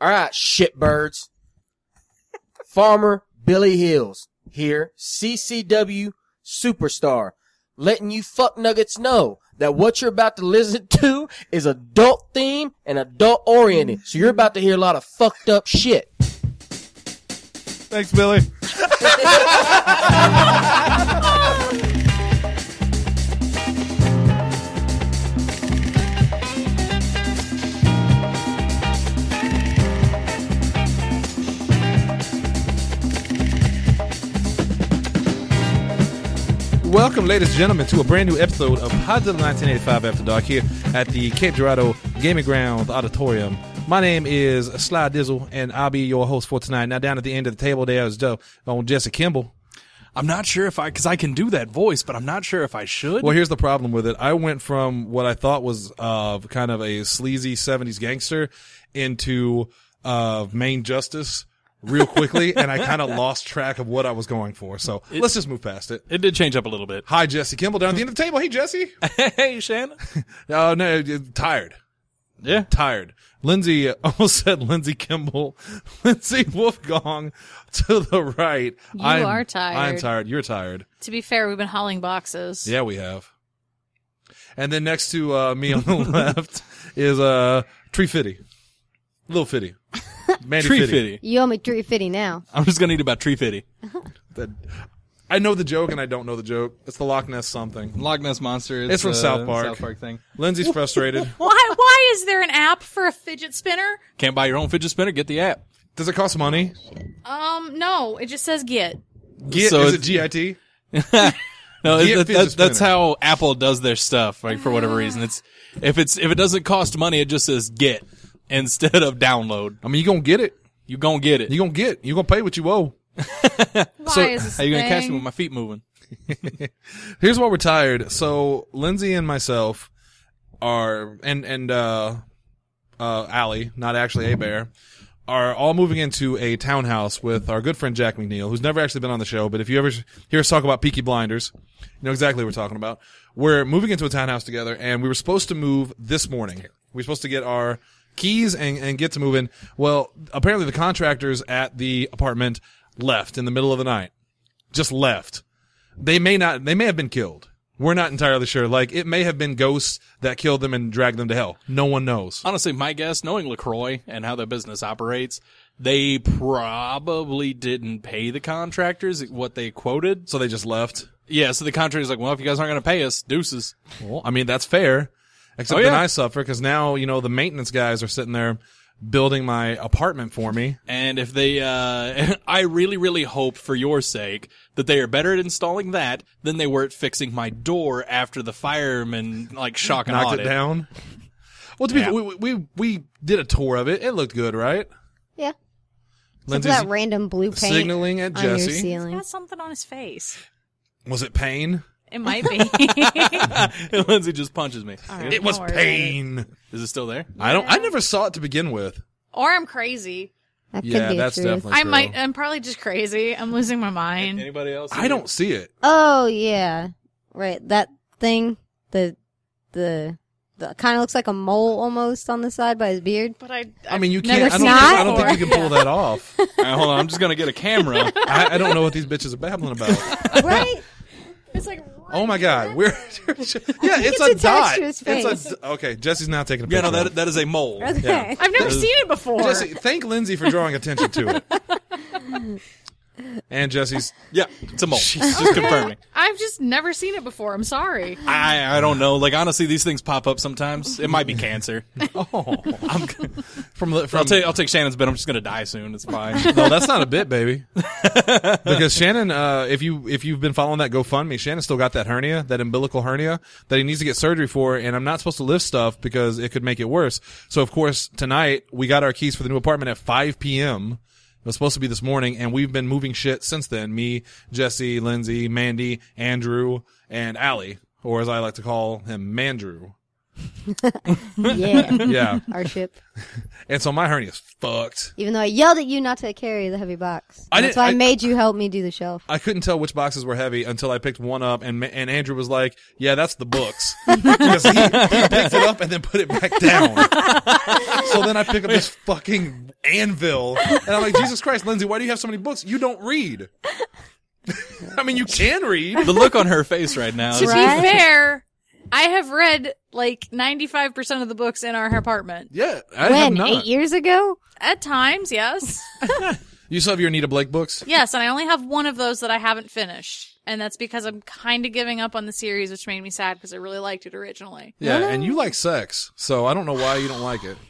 All right, shitbirds. Farmer Billy Hills here, CCW Superstar, letting you fuck nuggets know that what you're about to listen to is adult themed and adult oriented. So you're about to hear a lot of fucked up shit. Thanks, Billy. Welcome, ladies and gentlemen, to a brand new episode of Podzilla 1985 After Dark here at the Cape Girardeau Gaming Grounds Auditorium. My name is Sly Dizzle, and I'll be your host for tonight. Now, down at the end of the table there is Jesse Kimball. I'm not sure if because I can do that voice, but I'm not sure if I should. Well, here's the problem with it. I went from what I thought was kind of a sleazy 70s gangster into Main Justice real quickly, and I kind of lost track of what I was going for. So let's just move past it. It did change up a little bit. Hi, Jesse Kimball, down at the end of the table. Hey, Jesse. Hey, Shannon. No, tired. Yeah. Tired. Lindsay, almost said Lindsay Kimball. Lindsay Wolfgong to the right. You are tired. I'm tired. You're tired. To be fair, we've been hauling boxes. Yeah, we have. And then next to me on the left is Tree Fitty. Little Fitty. Mandy Tree Fitty. Fitty. You owe me 350 now. I'm just going to eat about Tree Fitty. I know the joke and I don't know the joke. It's the Loch Ness something. Loch Ness Monster. It's from South Park. South Park thing. Lindsay's frustrated. Why is there an app for a fidget spinner? Can't buy your own fidget spinner? Get the app. Does it cost money? No, it just says get. Git, So is it GIT? No, Get fidget that's spinner. how Apple does their stuff, like for whatever reason. It's if it doesn't cost money, it just says get instead of download. I mean, you gonna get it. You gonna get it. You gonna pay what you owe. Why is this How you gonna thing? catch me with my feet moving? Here's why we're tired. So Lindsay and myself are, and Allie, not actually a bear, are all moving into a townhouse with our good friend Jack McNeil, who's never actually been on the show, but if you ever hear us talk about Peaky Blinders, you know exactly what we're talking about. We're moving into a townhouse together, and we were supposed to move this morning. We were supposed to get our keys and get to move in. Well, apparently the contractors at the apartment left in the middle of the night. Just left. They may have been killed. We're not entirely sure. Like, it may have been ghosts that killed them and dragged them to hell. No one knows. Honestly, my guess, knowing LaCroix and how their business operates, they probably didn't pay the contractors what they quoted. So they just left. Yeah, so the contractor's like, well, if you guys aren't going to pay us, deuces. Well, I mean, that's fair. Except Oh, yeah. then I suffer because now, you know, the maintenance guys are sitting there building my apartment for me. And if they, I really, really hope for your sake that they are better at installing that than they were at fixing my door after the fireman, like, shock and Knocked audit. it down. Well, to be Yeah. fair, we did a tour of it. It looked good, right? Yeah. Except for Lindsay's that random blue paint signaling at on your Jesse. He's ceiling. got something on his face. Was it pain? It might be. And Lindsay just punches me. All right, It was don't worry about it. pain. Is it still there? I never saw it to begin with. Or I'm crazy. That could Yeah, be that's the truth. definitely true. I'm probably just crazy. I'm losing my mind. Anybody else? I don't see it. Oh yeah, right. That thing, the kind of looks like a mole almost on the side by his beard. But I I mean, you never can't. seen it I don't think before. you can pull that off. All right, hold on. I'm just going to get a camera. I don't know what these bitches are babbling about. Right? It's like Oh my god, we're yeah, it's it's a attached dot. to his face. Okay, Jesse's now taking a Yeah, picture. no, of it. that is a mole. Okay. I've never seen it before. Jesse, thank Lindsay for drawing attention to it. And Jesse's. Yeah, it's a mole. Just confirming. I've just never seen it before. I'm sorry. I don't know. Like, honestly, these things pop up sometimes. It might be cancer. Oh, from I'll take Shannon's bit. I'm just going to die soon. It's fine. No, that's not a bit, baby. Because Shannon, if you've been following that GoFundMe, Shannon still got that hernia, that umbilical hernia that he needs to get surgery for, and I'm not supposed to lift stuff because it could make it worse. So of course tonight we got our keys for the new apartment at 5 p.m. It was supposed to be this morning, and we've been moving shit since then. Me, Jesse, Lindsay, Mandy, Andrew, and Allie, or as I like to call him, Mandrew. Yeah. Yeah. Our ship. And so my hernia's fucked. Even though I yelled at you not to carry the heavy box. I That's didn't- why I I- made you help me do the shelf. I couldn't tell which boxes were heavy until I picked one up, and Andrew was like, "Yeah, that's the books," because he picked it up and then put it back down. So then I pick up this fucking anvil, and I'm like, "Jesus Christ, Lindsay, why do you have so many books? You don't read." I mean, you can read. The look on her face right now. To is- Right? be fair, I have read like 95% of the books in our apartment. Yeah, I have When? not. 8 years ago? At times, yes. You still have your Anita Blake books? Yes, and I only have one of those that I haven't finished. And that's because I'm kind of giving up on the series, which made me sad because I really liked it originally. Yeah, and you like sex, so I don't know why you don't like it.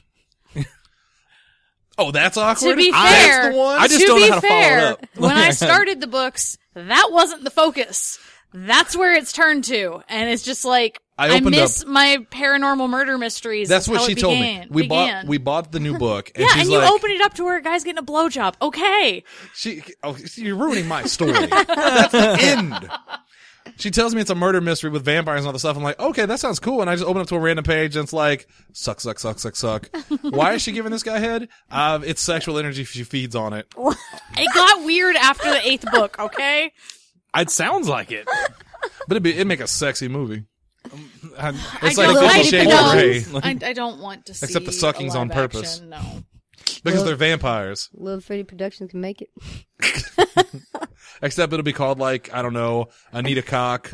Oh, that's awkward. To be That's fair, the one. I just to don't know be how to follow it fair, up. when I started the books, that wasn't the focus. That's where it's turned to, and it's just like I I opened miss my paranormal murder mysteries. That's what how she it told began. me. We bought the new book, and yeah, she's and you like, open it up to where a guy's getting a blowjob. Okay, you're ruining my story. That's the end. She tells me it's a murder mystery with vampires and all this stuff. I'm like, okay, that sounds cool. And I just open up to a random page and it's like, suck. Why is she giving this guy head? It's sexual energy. She feeds on it. it got weird after the 8th book. Okay, It sounds like it. But it'd make a sexy movie. It's I like don't- 50 I Shades don't- of Grey. I don't want to see. Except the sucking's a on live purpose. action, no. Because they're vampires. Little Freddy Productions can make it. Except it'll be called like, I don't know, Anita Cock,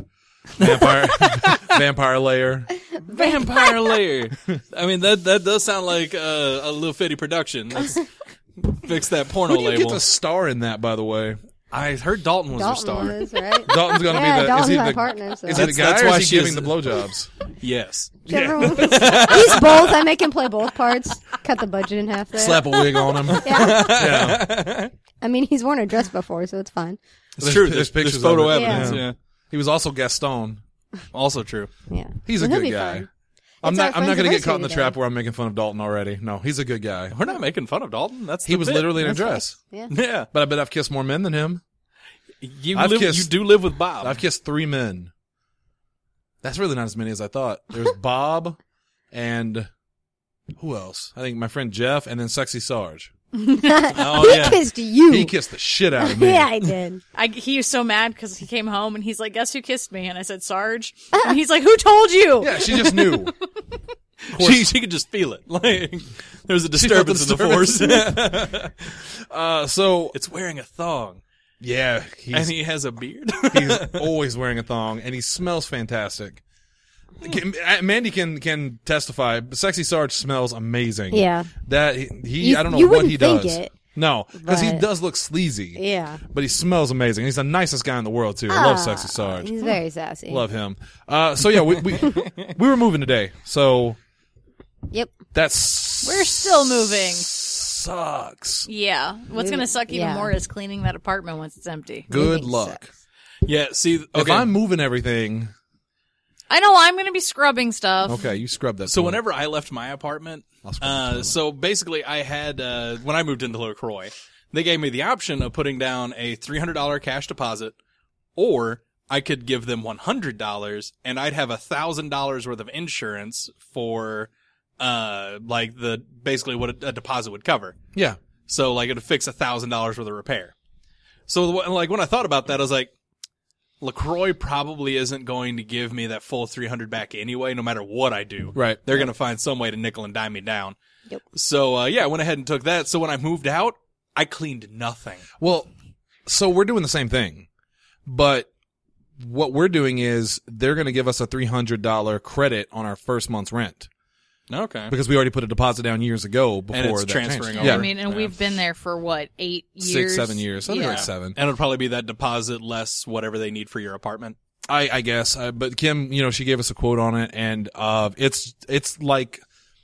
Vampire Layer. Vampire Layer. I mean, that does sound like a Lil Fitty production. Let's fix that porno Who do you label. get to star in that, by the way? I heard Dalton was Dalton your star. was, right? Dalton's gonna Yeah, be the, Dalton's is he my the, partner, so. is he the guy That's or why is he she giving is- the blowjobs? Yes. Whichever one. He's both. I make him play both parts. Cut the budget in half there. Slap a wig on him. Yeah. Yeah. I mean, he's worn a dress before, so it's fine. It's true. There's There's pictures photo of it. evidence. Yeah. Yeah. He was also Gaston. Also true. Yeah. He's a So he'll good be guy. fine. I'm It's not our going to get friend's caught in the anniversary trap today. where I'm making fun of Dalton already. No, he's a good guy. We're not making fun of Dalton. That's He the was bit. literally in a That's dress. Yeah. Yeah. But I bet I've kissed more men than him. You I've live, kissed- you do live with Bob. I've kissed 3 men. That's really not as many as I thought. There's Bob and who else? I think my friend Jeff and then Sexy Sarge. Oh He yeah. kissed you. He kissed the shit out of me. Yeah, I did. He was so mad because he came home and he's like, "Guess who kissed me?" And I said, "Sarge." And he's like, "Who told you?" Yeah, she just knew. She could just feel it. Like there's a disturbance in the force. So It's wearing a thong, yeah, and he has a beard. he's always wearing a thong, and he smells fantastic. Mandy can testify. Sexy Sarge smells amazing. Yeah. That he You- I don't know you what wouldn't he think does. it, No, because he but- does look sleazy. Yeah. But he smells amazing. He's the nicest guy in the world too. I love Sexy Sarge. He's very sassy. Love him. So yeah, we were moving today. So Yep. that's We're still moving. Sucks. Yeah. What's gonna suck even Yeah. more is cleaning that apartment once it's empty. Good Moving luck. sucks. Yeah. See. If Okay. I'm moving everything, I know I'm gonna be scrubbing stuff. okay, you scrub that. So point. whenever I left my apartment, I'll scrub that so basically I had, when I moved into LaCroix, they gave me the option of putting down a $300 cash deposit, or I could give them $100 and I'd have $1,000 worth of insurance for, like basically what a deposit would cover. yeah, So like it'd fix $1,000 worth of repair. So like when I thought about that, I was like, LaCroix probably isn't going to give me that full 300 back anyway, no matter what I do. right. They're going to find some way to nickel and dime me down. Yep. So, yeah, I went ahead and took that. So when I moved out, I cleaned nothing. Well, so we're doing the same thing, but what we're doing is they're going to give us a $300 credit on our first month's rent Okay. because we already put a deposit down years ago before And it's that transferring changed. over. Yeah, I mean, and we've been there for what, 8 years? 6, 7 years. Something Yeah. like 7. And it'll probably be that deposit less whatever they need for your apartment. I guess. But Kim, she gave us a quote on it, and it's like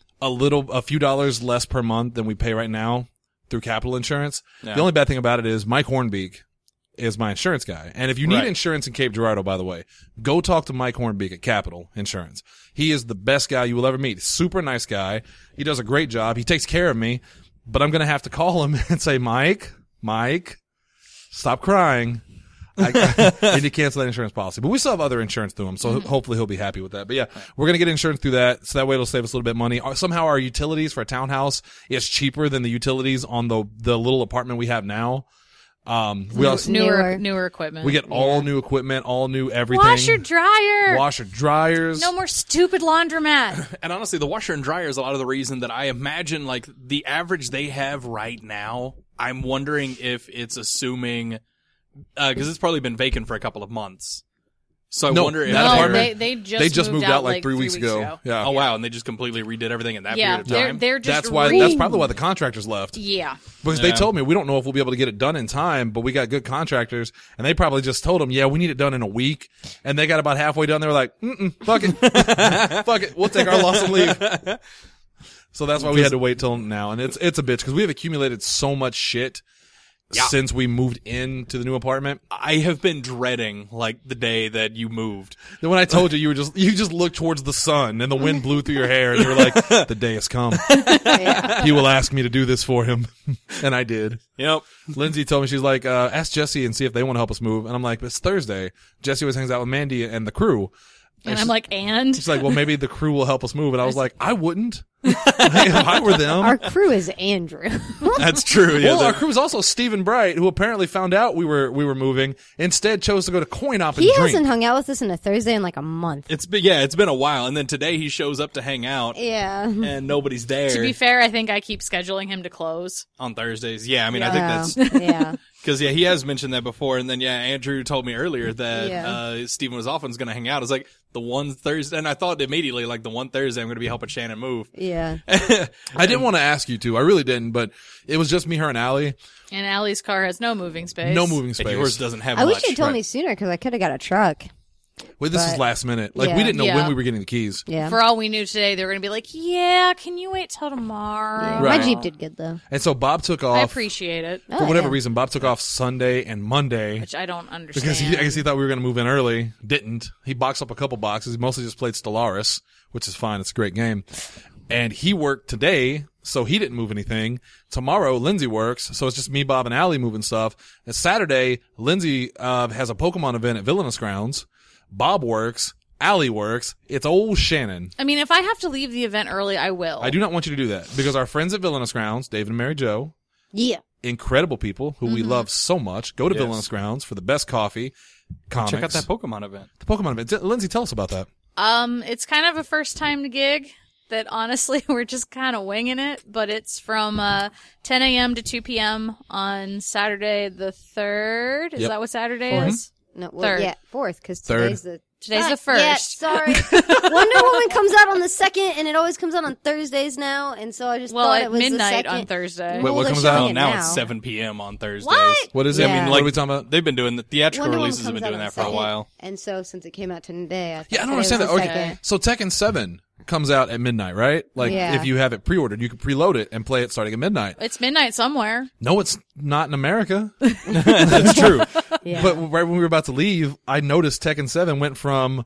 a few dollars less per month than we pay right now through Capital Insurance. Yeah. The only bad thing about it is Mike Hornbeek is my insurance guy. And if you need Right. insurance in Cape Girardeau, by the way, go talk to Mike Hornbeek at Capital Insurance. He is the best guy you will ever meet. Super nice guy. He does a great job. He takes care of me, but I'm going to have to call him and say, Mike, stop crying. I need to cancel that insurance policy. But we still have other insurance through him, so hopefully he'll be happy with that. But yeah, we're gonna get insurance through that, so that way it'll save us a little bit of money. Somehow our utilities for a townhouse is cheaper than the utilities on the little apartment we have now. We also Newer equipment. we get all new equipment, all new everything. washer dryer. Washer dryers. No more stupid laundromat. And honestly, the washer and dryer is a lot of the reason that I imagine, like, the average they have right now, I'm wondering if it's assuming, because it's probably been vacant for a couple of months. So I No, wonder if that No, apartment- they just moved out like 3 weeks ago. ago. Yeah. oh wow, and they just completely redid everything in that Yeah, period of time. they're just That's probably why the contractors left. Yeah. Because they told me, we don't know if we'll be able to get it done in time, but we got good contractors, and they probably just told them, yeah, we need it done in a week. And they got about halfway done. They were like, fuck it. Fuck it. We'll take our loss and leave. So that's why we had to wait till now. And it's a bitch, because we have accumulated so much shit since we moved into the new apartment. I have been dreading, like, the day that you moved. Then when I told you, you just looked towards the sun, and the wind blew through your hair, and you were like, the day has come. He will ask me to do this for him. And I did. Yep. Lindsay told me, she's like, ask Jesse and see if they want to help us move. And I'm like, it's Thursday. Jesse always hangs out with Mandy and the crew. And I'm like, and? She's like, well, maybe the crew will help us move. And I was like, I wouldn't. If I were them. Our crew is Andrew. That's true. Yeah, Well, our crew is also Stephen Bright, who apparently found out we were moving, instead chose to go to Coin Op and He drink. hasn't hung out with us in a Thursday in like a month. it's been a while, and then today he shows up to hang out, Yeah. and nobody's there. To be fair, I think I keep scheduling him to close. on Thursdays. Yeah, I mean, I think that's Yeah. because he has mentioned that before, and then Andrew told me earlier that Yeah. Stephen was off and was going to hang out. I was like, the one Thursday, and I thought immediately, like, the one Thursday I'm going to be helping Shannon move. Yeah. I didn't want to ask you to. I really didn't, but it was just me, her, and Allie. And Allie's car has no moving space. No moving And space. yours doesn't have I much. wish you told me sooner because I could have got a truck. Wait, this is but- last minute. Like, Yeah. we didn't know Yeah. when we were getting the keys. Yeah. For all we knew today, they were going to be like, yeah, can you wait till tomorrow? Yeah. Right. My Jeep did good though. And so Bob took I off. appreciate it, Oh, For whatever yeah. reason, Bob took off Sunday and Monday. which I don't understand. Because I guess he thought we were going to move in early. Didn't. He boxed up a couple boxes. He mostly just played Stellaris, which is fine. It's a great game. And he worked today, so he didn't move anything. Tomorrow, Lindsay works, so it's just me, Bob, and Allie moving stuff. And Saturday, Lindsay has a Pokemon event at Villainous Grounds. Bob works. Allie works. It's old Shannon. I mean, if I have to leave the event early, I will. I do not want you to do that, because our friends at Villainous Grounds, David and Mary Jo, Yeah. incredible people who we love so much, go to Yes. Villainous Grounds for the best coffee, comics. Check out that Pokemon event. The Pokemon event. Lindsay, tell us about that. It's kind of a first time gig that honestly we're just kind of winging it, but it's from 10 a.m. to 2 p.m. on Saturday the 3rd. Is Yep. that what Saturday Mhm. is? No, well, Third. yeah, 4th because Third. today's the Yeah, 1st. sorry. Wonder Woman comes out on the 2nd, and it always comes out on Thursdays now, and so I just Well, thought at it was midnight the on 2nd. Thursday. Wait, Well, what they're comes showing out? Well, it now it's 7 p.m. on Thursdays. What? What is it? Yeah. I mean, Like, what are we talking about? They've been doing the theatrical Wonder Woman releases have comes been out doing on that for a 2nd, while. and so since it came out today, I Yeah, I don't thought it was understand that. the Okay, 2nd. so Tekken 7 comes out at midnight, right? Like, Yeah. if you have it pre-ordered, you can preload it and play it starting at midnight. It's midnight somewhere. No, it's not in America. That's true. Yeah. But right when we were about to leave, I noticed Tekken 7 went from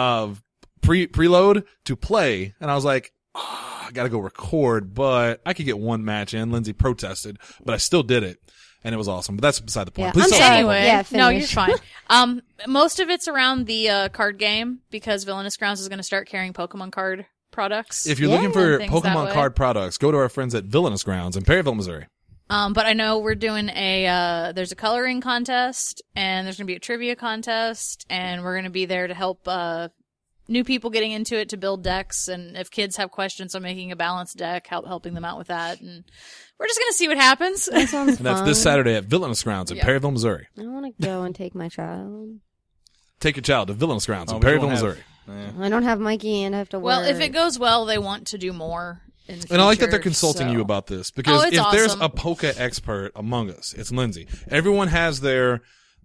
preload to play, and I was like, I gotta go record, but I could get one match in. Lindsay protested, but I still did it, and it was awesome. But that's beside the point. Yeah, Please I'm tell us sorry. about it. Anyway, Yeah, no, you're finish. fine. Most of it's around the card game because Villainous Grounds is going to start carrying Pokemon card products. If you're Yeah. looking for Things that Pokemon way. card products, go to our friends at Villainous Grounds in Perryville, Missouri. But I know we're doing there's a coloring contest and there's going to be a trivia contest and we're going to be there to help, new people getting into it to build decks. And if kids have questions on making a balanced deck, helping them out with that. And we're just going to see what happens. That sounds And that's fun. this Saturday at Villainous Grounds in Yeah. Perryville, Missouri. I want to go and take my child. Take your child to Villainous Grounds in Oh, we Perryville, won't have- Missouri. I don't have Mikey and I have to work. Well, if it goes well, they want to do more in the And I like that future, they're consulting so. you about this, because Oh, it's if there's awesome. a Poke expert among us, it's Lindsay. Everyone has their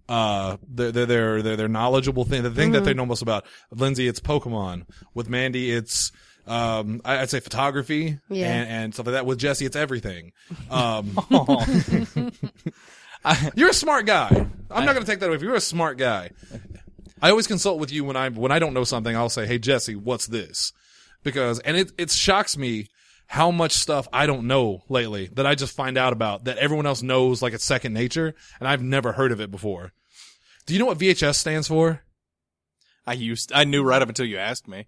knowledgeable thing, the thing that they know most about. Lindsay, it's Pokemon. With Mandy, it's I'd say photography Yeah. and stuff like that. With Jesse, it's everything. You're a smart guy. I'm not going to take that away from you. You're a smart guy. I always consult with you when I don't know something. I'll say, "Hey Jesse, what's this?" Because it shocks me how much stuff I don't know lately that I just find out about that everyone else knows like it's second nature, and I've never heard of it before. Do you know what VHS stands for? I knew right up until you asked me.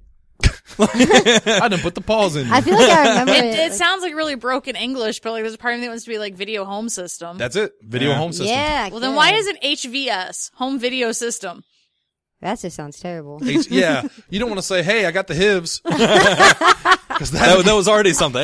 I done put the pause in. I feel like I remember it. It sounds like really broken English, but like there's a part of me that wants to be like video home system. That's it. Video home system. Yeah. Well, then why is it HVS, home video system? That just sounds terrible. Yeah. You don't want to say, hey, I got the HIVs. Because That was already something.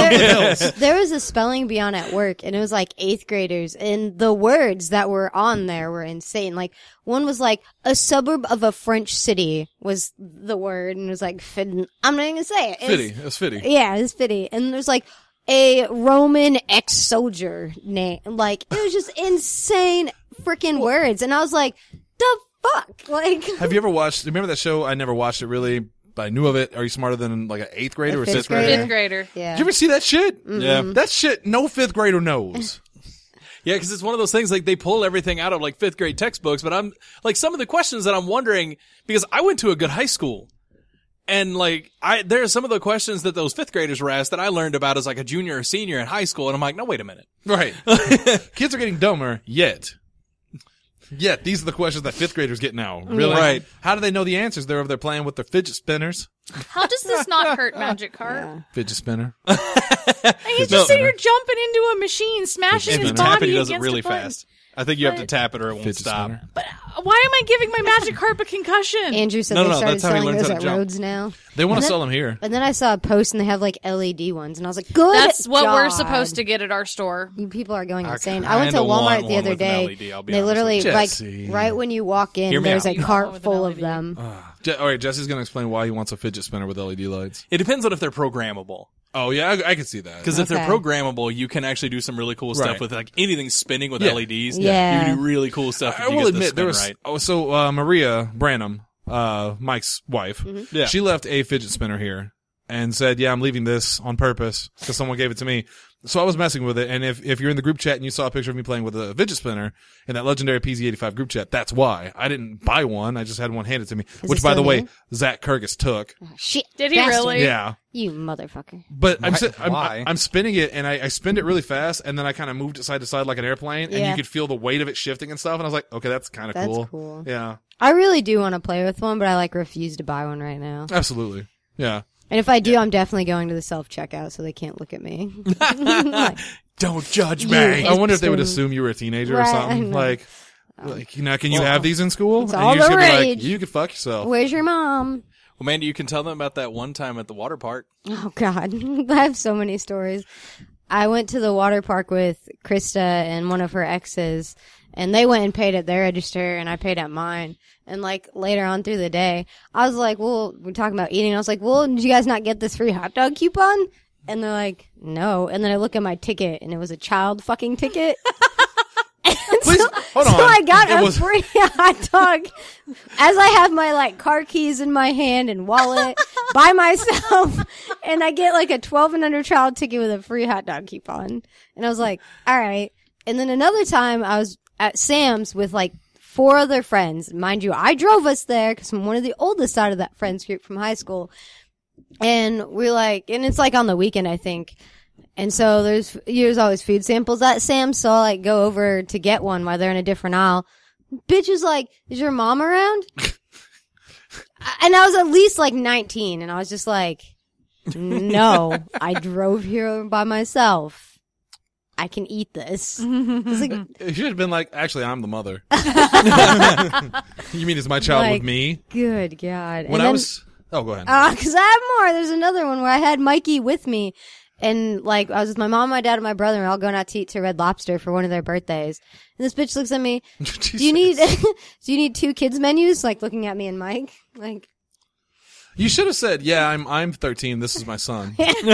HIV. There was a spelling bee on at work, and it was like 8th graders, and the words that were on there were insane. Like, one was like, a suburb of a French city was the word, and it was like, I'm not even gonna say it. Fitty. It was Fitty. Yeah, it was Fitty. And there's like, a Roman ex-soldier name. Like, it was just insane freaking words. And I was like, the fuck? Like, Have you ever watched, remember that show? I never watched it really, but I knew of it. Are You Smarter Than like an 8th grader A or fifth 6th grader? Fifth grader. yeah. Did you ever see that shit? Yeah. That shit no 5th grader knows. Yeah, because it's one of those things like they pull everything out of like 5th grade textbooks, but I'm like some of the questions that I'm wondering because I went to a good high school. And like there are some of the questions that those 5th graders were asked that I learned about as like a junior or senior in high school, and I'm like, no, wait a minute. Right. Kids are getting dumber, yet these are the questions that 5th graders get now. Really? Right. How do they know the answers? They're over there playing with their fidget spinners. How does this not hurt Magic Cart? Fidget spinner. And he's just sitting here jumping into a machine, smashing If his you tap it, body he does it against really a button. fast. I think you have to tap it or it won't Fidget stop. spinner. But why am I giving my Magic Carp a concussion? Andrew said No, they no, started that's how he selling learns those how at to jump. Rhodes now. They want And to then- sell them here. And then I saw a post and they have like LED ones, and I was like, good. That's what we're God. supposed to get at our store. You people are going I insane. I went to kinda want Walmart the one other with an day. LED, I'll be They honest literally, with you. like, Jesse. right when you walk in, Hear me there's out. a cart with an full of LED. them. All right, Jesse's going to explain why he wants a fidget spinner with LED lights. It depends on if they're programmable. Oh, yeah, I can see that. Because if they're Okay. programmable, you can actually do some really cool stuff Right. with like anything spinning with Yeah. LEDs. Yeah. You can do really cool stuff if I you will get the admit, spin there was, right. so Maria Branham, Mike's wife, Yeah. she left a fidget spinner here and said, yeah, I'm leaving this on purpose because someone gave it to me. So I was messing with it, and if you're in the group chat and you saw a picture of me playing with a fidget spinner in that legendary PZ85 group chat, that's why. I didn't buy one, I just had one handed to me, which it by the still way, new? Zach Kirkus took. Shit. Did he bastard. really? Yeah. You motherfucker. But Why? I'm spinning it, and I spinned it really fast, and then I kind of moved it side to side like an airplane, and Yeah. you could feel the weight of it shifting and stuff, and I was like, okay, that's kind of That's cool. cool. Yeah, I really do want to play with one, but I like refuse to buy one right now. absolutely. Yeah. And if I do, I'm definitely going to the self-checkout so they can't look at me. Like, Don't judge You me. hate I wonder if they would spin. assume you were a teenager or Right, I something. know. Like, you know, can you have these in school? It's and all you just the gonna be rage. like, you could fuck yourself. where's your mom? Well, Mandy, you can tell them about that one time at the water park. Oh God, I have so many stories. I went to the water park with Krista and one of her exes, and they went and paid at their register, and I paid at mine. And like later on through the day, I was like, "Well, we're talking about eating." I was like, "Well, did you guys not get this free hot dog coupon?" And they're like, "No." And then I look at my ticket, and it was a child fucking ticket. Please, hold on. So I got It a was- free hot dog as I have my like car keys in my hand and wallet by myself, and I get like a 12 and under child ticket with a free hot dog coupon. And I was like, all right. And then another time I was at Sam's with like 4 other friends. Mind you, I drove us there because I'm one of the oldest out of that friends group from high school. And we're like, and it's like on the weekend, I think. And so there's always food samples at Sam's, so I like go over to get one while they're in a different aisle. Bitch is like, is your mom around? And I was at least like 19, and I was just like, no, I drove here by myself. I can eat this. It's like, You should have been like, actually, I'm the mother. You mean it's my child Like, with me? good God. When And I then- was, oh, go ahead. Cause I have more. There's another one where I had Mikey with me. And like, I was with my mom, my dad, and my brother, and we're all going out to eat to Red Lobster for one of their birthdays. And this bitch looks at me, do you need, do you need 2 kids menus? Like looking at me and Mike. Like, You should have said, yeah, I'm 13. This is my son.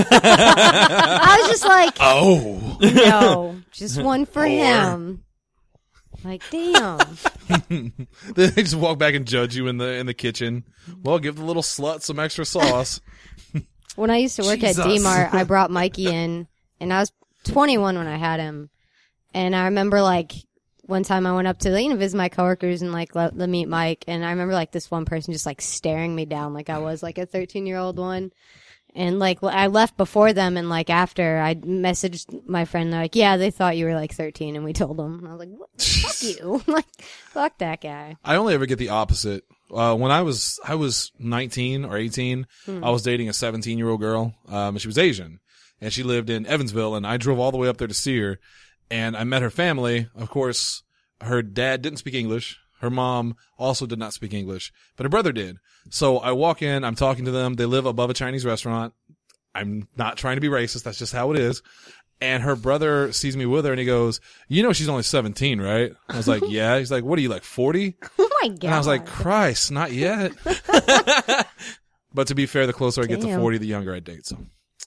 I was just like, Oh. no, just one for him. Like, damn. Then they just walk back and judge you in the kitchen. Well, give the little slut some extra sauce. When I used to work at Jesus. D-Mart, I brought Mikey in, and I was 21 when I had him. And I remember, like, one time I went up to, visit my coworkers and, like, let them meet Mike. And I remember, like, this one person just, like, staring me down like I was, like, a 13-year-old one. And like I left before them, and like after I messaged my friend, they're like, yeah, they thought you were like 13, and we told them. And I was like, what? Fuck you, like fuck that guy. I only ever get the opposite. When I was 19 or 18, I was dating a 17-year-old girl. She was Asian, and she lived in Evansville, and I drove all the way up there to see her. And I met her family. Of course, her dad didn't speak English. Her mom also did not speak English, but her brother did. So I walk in, I'm talking to them. They live above a Chinese restaurant. I'm not trying to be racist. That's just how it is. And her brother sees me with her and he goes, you know, she's only 17, right? I was like, yeah. He's like, what are you, like 40? Oh my God. And I was like, Christ, not yet. But to be fair, the closer I get to 40, the younger I date. So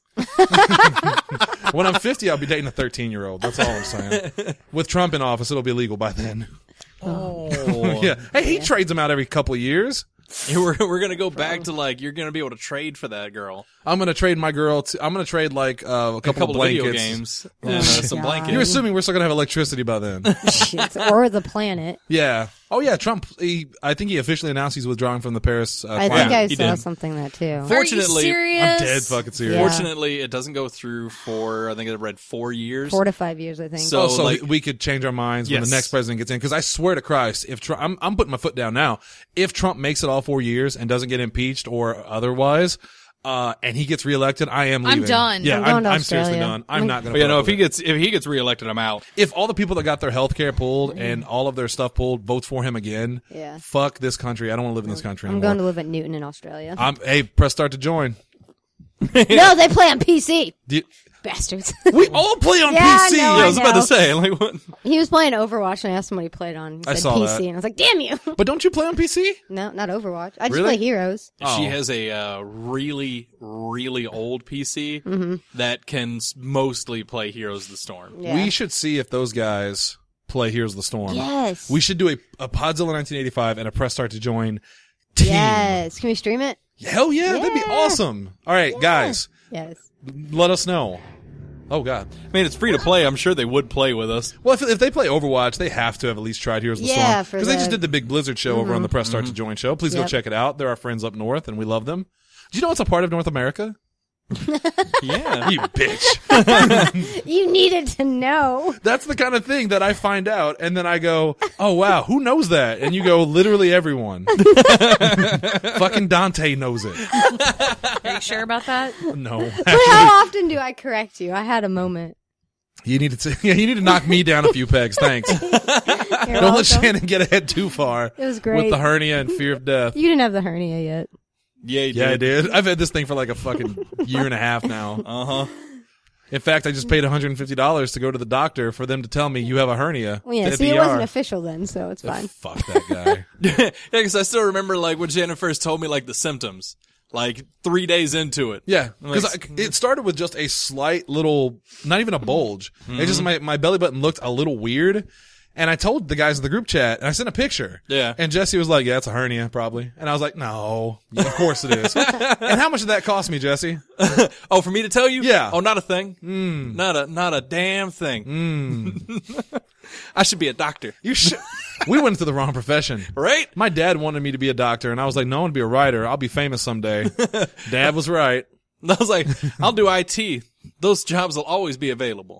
when I'm 50, I'll be dating a 13-year-old. That's all I'm saying. With Trump in office, it'll be legal by then. Oh. Yeah. Hey, he trades them out every couple of years. We're going to go back to like, you're going to be able to trade for that girl. I'm going to trade my girl I'm going to trade like a couple of blankets. Video games and some God. blankets. You're assuming we're still going to have electricity by then. Shit. Or the planet. Yeah. Oh yeah, Trump, I think he officially announced he's withdrawing from the Paris I climate. think I he saw did. something that too. Fortunately, Are you serious? I'm dead fucking serious. Yeah. Fortunately, it doesn't go through for, I think I read 4 years. 4 to 5 years, I think. So- So like- we could change our minds when Yes. the next president gets in. Because I swear to Christ, if Trump, I'm putting my foot down now. If Trump makes it all 4 years and doesn't get impeached or otherwise, and he gets reelected, I am leaving. done. Yeah, I'm going to I'm seriously Australia. done. I'm not going But to. yeah, no, if he gets reelected, I'm out. If all the people that got their health care pulled and all of their stuff pulled votes for him again, Yeah. fuck this country. I don't want to live in this country I'm anymore. going to live at Newton in Australia. Hey, press start to join. No, they play on PC. Do you- Bastards. we all play on Yeah, I PC. know, Yeah, I was about know. to say, like, what? He was playing Overwatch, and I asked him what he played on. He I said saw PC, that. and I was like, damn you. But don't you play on PC? No, not Overwatch. I just Really? play Heroes. Oh. She has a really, really old PC that can mostly play Heroes of the Storm. Yeah. We should see if those guys play Heroes of the Storm. Yes. We should do a Podzilla 1985 and a press start to join team. Yes. Can we stream it? Hell yeah, that'd be Yeah. awesome. All right, guys, Yes. let us know. Oh God. I mean, it's free to play. I'm sure they would play with us. Well, if they play Overwatch, they have to have at least tried Heroes of the Yeah, Storm. for Because they the- just did the big Blizzard show over on the Press Start to Join show. Please go Yep. check it out. They're our friends up north, and we love them. Do you know it's a part of North America? Yeah. You bitch. You needed to know. That's the kind of thing that I find out, and then I go, oh, wow, who knows that? And you go, literally everyone. Fucking Dante knows it. Are you sure about that? No. But how often do I correct you? I had a moment. You need to knock me down a few pegs. Thanks. You're Don't welcome. let Shannon get ahead too far. It was great. With the hernia and fear of death. You didn't have the hernia yet. Yeah, you Yeah, I did. I've had this thing for like a fucking year and a half now. Uh-huh. In fact, I just paid $150 to go to the doctor for them to tell me you have a hernia. Well, yeah, to see, it the wasn't ER. official then, so it's fine. Fuck that guy. Yeah, because I still remember, like, when Shannon first told me, like, the symptoms. Like, 3 days into it. Yeah, because it started with just a slight little, not even a bulge. It just my belly button looked a little weird, and I told the guys in the group chat, and I sent a picture. Yeah. And Jesse was like, "Yeah, it's a hernia, probably." And I was like, "No, of course it is." And how much did that cost me, Jesse? Oh, for me to tell you? Yeah. Oh, not a thing. Not a damn thing. I should be a doctor. You should. We went into the wrong profession. Right? My dad wanted me to be a doctor, and I was like, "No, I want to be a writer. I'll be famous someday." Dad was right. And I was like, I'll do IT. Those jobs will always be available.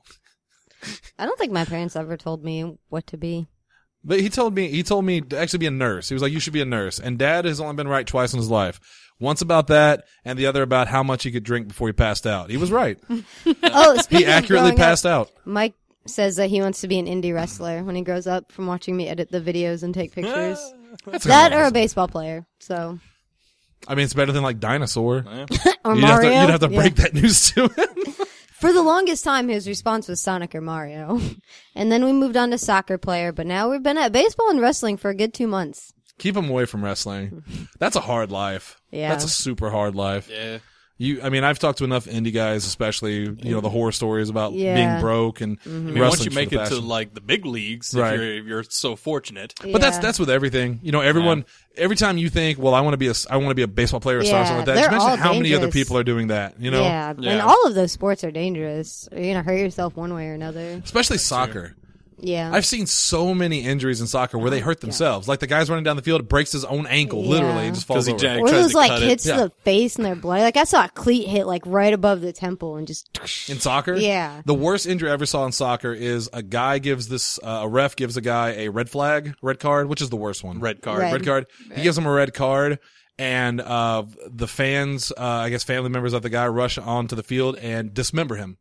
I don't think my parents ever told me what to be. But he told me to actually be a nurse. He was like, "You should be a nurse." And Dad has only been right twice in his life. Once about that, and the other about how much he could drink before he passed out. He was right. Oh, speaking He of accurately growing up, passed out. Mike says that he wants to be an indie wrestler when he grows up from watching me edit the videos and take pictures. That or a baseball player. So I mean, it's better than like Dinosaur. or You'd Mario. have to Yeah. break that news to him. For the longest time, his response was Sonic or Mario. And then we moved on to soccer player, but now we've been at baseball and wrestling for a good 2 months. Keep him away from wrestling. That's a hard life. Yeah. That's a super hard life. Yeah. I mean, I've talked to enough indie guys, especially, the horror stories about Yeah. being broke and I mean, wrestling. once you make it to like the big leagues, Right. if you're so fortunate. But that's with everything. Everyone, every time you think, well, I want to be a baseball player or Yeah, something like that, they're just mention all how many other dangerous. people are doing that, Yeah, Yeah. and all of those sports are dangerous. You're going to hurt yourself one way or another. Especially soccer. Yeah. I've seen so many injuries in soccer where they hurt themselves. Like the guy's running down the field, breaks his own ankle, literally, and just falls 'Cause he over. jacked- or tries those to like cut it. hits Yeah. the face and they're bloody. Like I saw a cleat hit like right above the temple and just. In soccer? Yeah. The worst injury I ever saw in soccer is a guy gives a ref gives a guy a red card, which is the worst one. Red card. Red. Red card. He gives him a red card, and the fans, I guess family members of the guy, rush onto the field and dismember him.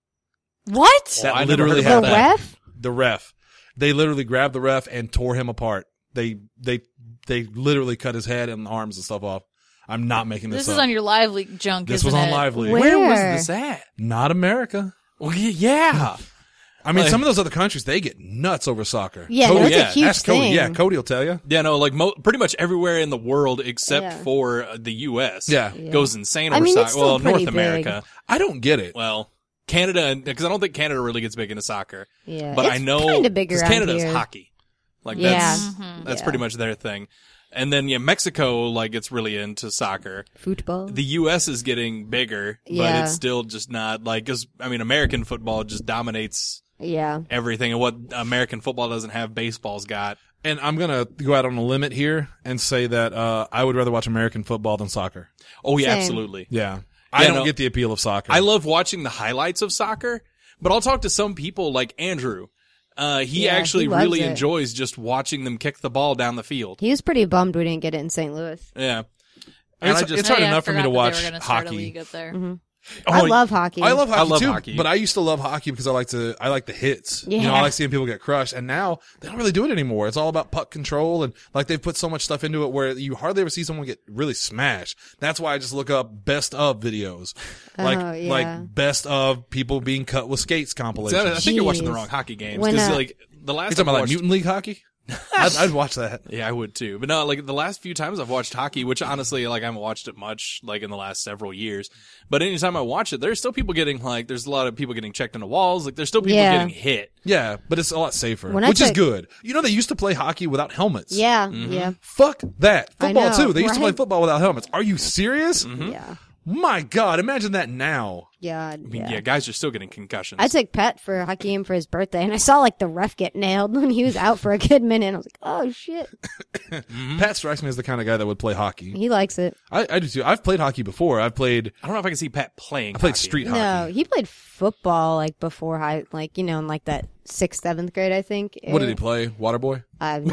What? That I never literally heard about The happened. ref? The ref. They literally grabbed the ref and tore him apart. They literally cut his head and arms and stuff off. I'm not making this This is up. on your Live Leak junk, This isn't was on it? Lively. Where? Where was this at? Not America. Well, yeah. I mean, Like- some of those other countries, they get nuts over soccer. Yeah, Cody, that's yeah, a huge Ask Cody. thing. Yeah, Cody will tell you. Yeah, no, like pretty much everywhere in the world except Yeah. for the U.S. Yeah. goes insane I over mean, it's soccer. still Well, pretty North America. I don't get it. Well, Canada, because I don't think Canada really gets big into soccer. Yeah. But it's I know kind of bigger because out Canada's here. hockey. Like Yeah. that's Yeah. pretty much their thing. And then Mexico like gets really into soccer. Football. The U.S. is getting bigger, but Yeah. it's still just not like because I mean American football just dominates Yeah. everything, and what American football doesn't have, baseball's got. And I'm going to go out on a limit here and say that I would rather watch American football than soccer. Oh yeah, Same. absolutely. Yeah. I don't no. get the appeal of soccer. I love watching the highlights of soccer, but I'll talk to some people like Andrew. He Yeah, actually he loves really it. enjoys just watching them kick the ball down the field. He was pretty bummed we didn't get it in St. Louis. Yeah. It's- And I just, it's hard Hey, I enough for me to forgot that watch they were gonna start a hockey. league up there. I love hockey. I love hockey love too, hockey. but I used to love hockey because I like the hits. You know, Yeah. I like seeing people get crushed, and now they don't really do it anymore. It's all about puck control, and like they've put so much stuff into it where you hardly ever see someone get really smashed. That's why I just look up best of videos, like Oh, yeah. like best of people being cut with skates I compilations. think you're watching the Jeez. wong hockey games When, because uh, like the last You talking time I about like watched, Mutant League hockey? I'd watch that. yeah, I would too. But no, like the last few times I've watched hockey, which honestly, like I haven't watched it much, like in the last several years. But anytime I watch it, there's still people getting like, there's a lot of people getting checked into walls. Like there's still people Yeah. getting hit. Yeah, but it's a lot safer, When I which is took- good. You know, they used to play hockey without helmets. Yeah. Mm-hmm. Yeah. Fuck that. I Football know, too. They used to play right? football without helmets. Are you serious? Yeah. My God, imagine that now. Yeah. I mean, yeah, guys are still getting concussions. I took Pat for a hockey game for his birthday, and I saw like the ref get nailed when he was out for a good minute. And I was like, "Oh shit, Pat strikes me as the kind of guy that would play hockey. he likes it." I do too. I've played hockey before. I played I don't know if I can see Pat playing. I played hockey. street No, hockey. he played football like before high, like in like that 6th, 7th grade, I think. What did he play? Waterboy? I've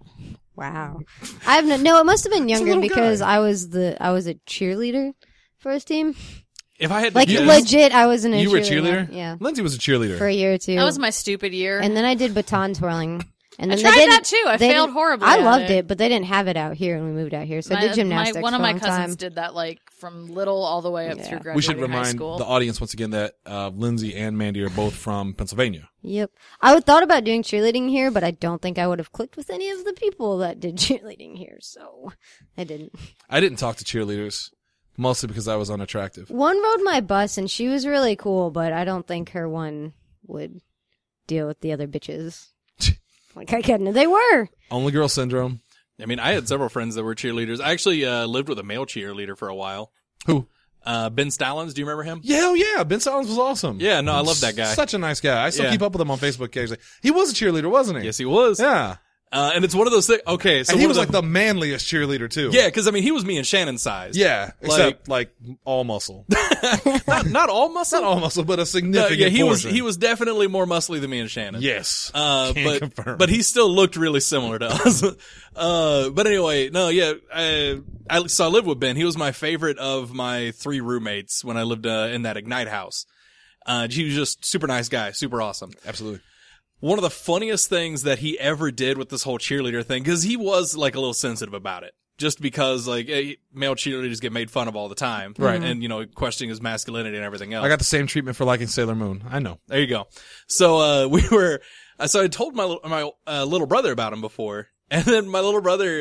wow. I've no. It must have been younger little because guy. I was a cheerleader for his team. If I had to Like guess, legit, I was in a You were a cheerleader? Yeah, Lindsay was a cheerleader. for a year or two. That was my stupid year. And then I did baton twirling. And I then tried they didn't, that too. I they failed didn't- horribly I at loved it. it, but they didn't have it out here when we moved out here. So I did gymnastics one for of a my long cousins time. did that like from little all the way up Yeah. through graduating We should high remind school. the audience once again that Lindsay and Mandy are both from Pennsylvania. Yep. I would thought about doing cheerleading here, but I don't think I would have clicked with any of the people that did cheerleading here. So I didn't. I didn't talk to cheerleaders, mostly because I was unattractive. One rode my bus and she was really cool, but I don't think her one would deal with the other bitches. Like I couldn't. They were. Only girl syndrome. I mean, I had several friends that were cheerleaders. I actually lived with a male cheerleader for a while. Who? Ben Stallings, do you remember him? Yeah, oh yeah. Ben Stallings was awesome. Yeah, no, I love that guy. Such a nice guy. I still Yeah. keep up with him on Facebook occasionally. He was a cheerleader, wasn't he? Yes, he was. Yeah. And it's one of those things. Okay, so And he one was of like the manliest cheerleader too. yeah, because I mean, he was me and Shannon's size. Yeah. Except like all muscle. not all muscle. Not all muscle, but a No, significant yeah, he portion. was definitely more muscly than me and Shannon. Yes. but Can confirm. but he still looked really similar to us. But anyway, no, yeah, I lived with Ben. He was my favorite of my 3 roommates when I lived in that Ignite house. He was just super nice guy, super awesome. Absolutely. One of the funniest things that he ever did with this whole cheerleader thing, because he was like a little sensitive about it. Just because like male cheerleaders get made fun of all the time. Right. And, you know, questioning his masculinity and everything else. I got the same treatment for liking Sailor Moon. I know. There you go. So, so I told my little brother about him before. And then my little brother,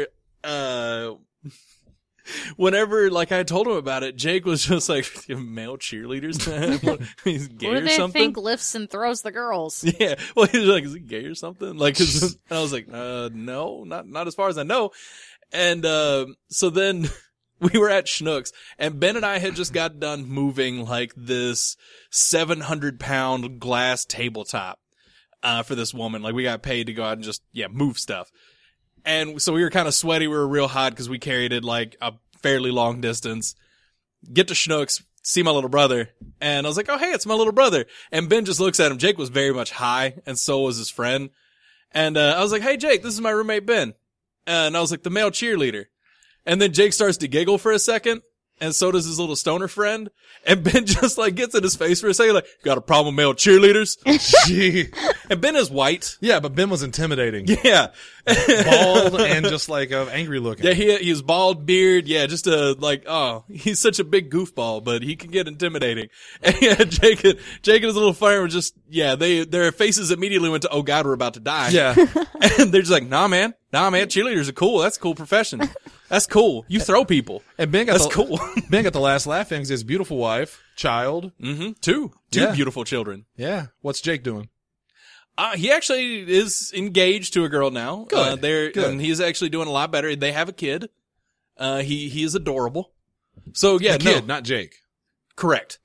whenever like I told him about it, Jake was just like, male cheerleaders, man? What, he's gay What do or they something? think lifts and throws the girls? Yeah. Well, he was like, is he gay or something? Like, 'cause, and I was like, no, not as far as I know. And, so then we were at Schnucks and Ben and I had just got done moving like this 700-pound glass tabletop. for this woman. Like we got paid to go out and just, move stuff. And so we were kind of sweaty. We were real hot because we carried it like a fairly long distance. Get to Schnucks, see my little brother. And I was like, oh, hey, it's my little brother. And Ben just looks at him. Jake was very much high, and so was his friend. And I was like, hey, Jake, this is my roommate, Ben. And I was like, the male cheerleader. And then Jake starts to giggle for a second, and so does his little stoner friend. And Ben just like gets in his face for a second, like, got a problem with male cheerleaders? Gee. And Ben is white. Yeah, but Ben was intimidating. Yeah. Bald and just like angry looking. Yeah, he was bald, beard. Yeah, just he's such a big goofball, but he can get intimidating. And yeah, Jake and his little friend were just, their faces immediately went to, oh God, we're about to die. Yeah. And they're just like, nah, man, cheerleaders are cool. That's a cool profession. That's cool. You throw people. And Ben got cool. Ben got the last laugh in because his beautiful wife, child. Mm-hmm. Two Yeah. beautiful children. Yeah. What's Jake doing? He actually is engaged to a girl now. Good. Good. And he's actually doing a lot better. They have a kid. He is adorable. So yeah, The kid, not Jake. correct.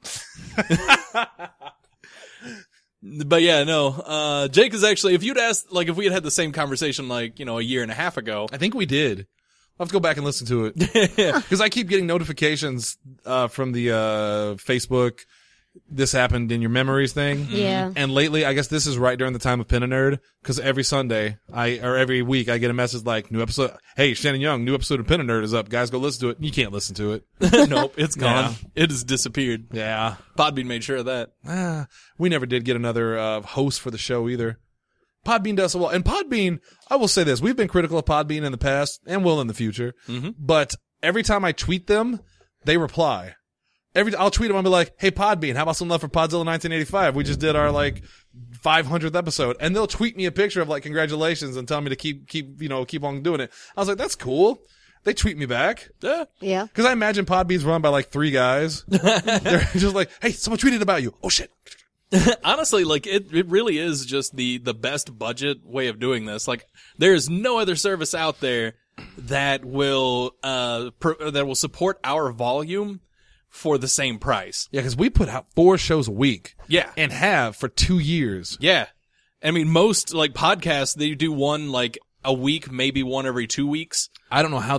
But yeah, no. Jake is actually, if you'd asked, like, if we had the same conversation, like, a year and a half ago. I think we did. I'll have to go back and listen to it. Because I keep getting notifications from the Facebook, this happened in your memories thing. Yeah. And lately, I guess this is right during the time of Pin a Nerd, because every Sunday, or every week, I get a message like, new episode, hey, Shannon Young, new episode of Pin a Nerd is up. Guys, go listen to it. You can't listen to it. Nope, it's gone. Yeah. It has disappeared. Yeah. Podbean made sure of that. We never did get another host for the show either. Podbean does so well. And Podbean, I will say this, we've been critical of Podbean in the past, and will in the future. Mm-hmm. But every time I tweet them, they reply. I'll tweet them and be like, hey, Podbean, how about some love for Podzilla 1985? We just did our 500th episode. And they'll tweet me a picture of congratulations and tell me to keep on doing it. I was like, that's cool. They tweet me back. Yeah. Cause I imagine Podbean's run by 3 guys. They're just like, hey, someone tweeted about you. Oh shit. Honestly, it really is just the best budget way of doing this. There is no other service out there that will support our volume for the same price. Yeah, because we put out 4 shows a week. Yeah. And have for 2 years. Yeah. I mean, most podcasts, they do one a week, maybe one every 2 weeks. I don't know how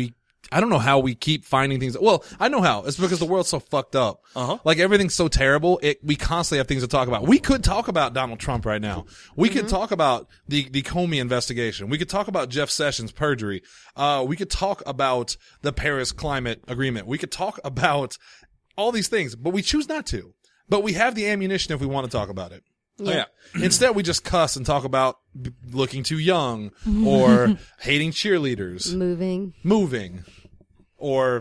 we keep finding things. Well, I know how. It's because the world's so fucked up. Uh-huh. Everything's so terrible. We constantly have things to talk about. We could talk about Donald Trump right now. We could talk about the Comey investigation. We could talk about Jeff Sessions' perjury. We could talk about the Paris Climate Agreement. We could talk about all these things, but we choose not to. But we have the ammunition if we want to talk about it. Yeah. Instead, we just cuss and talk about looking too young or hating cheerleaders. Moving. Or,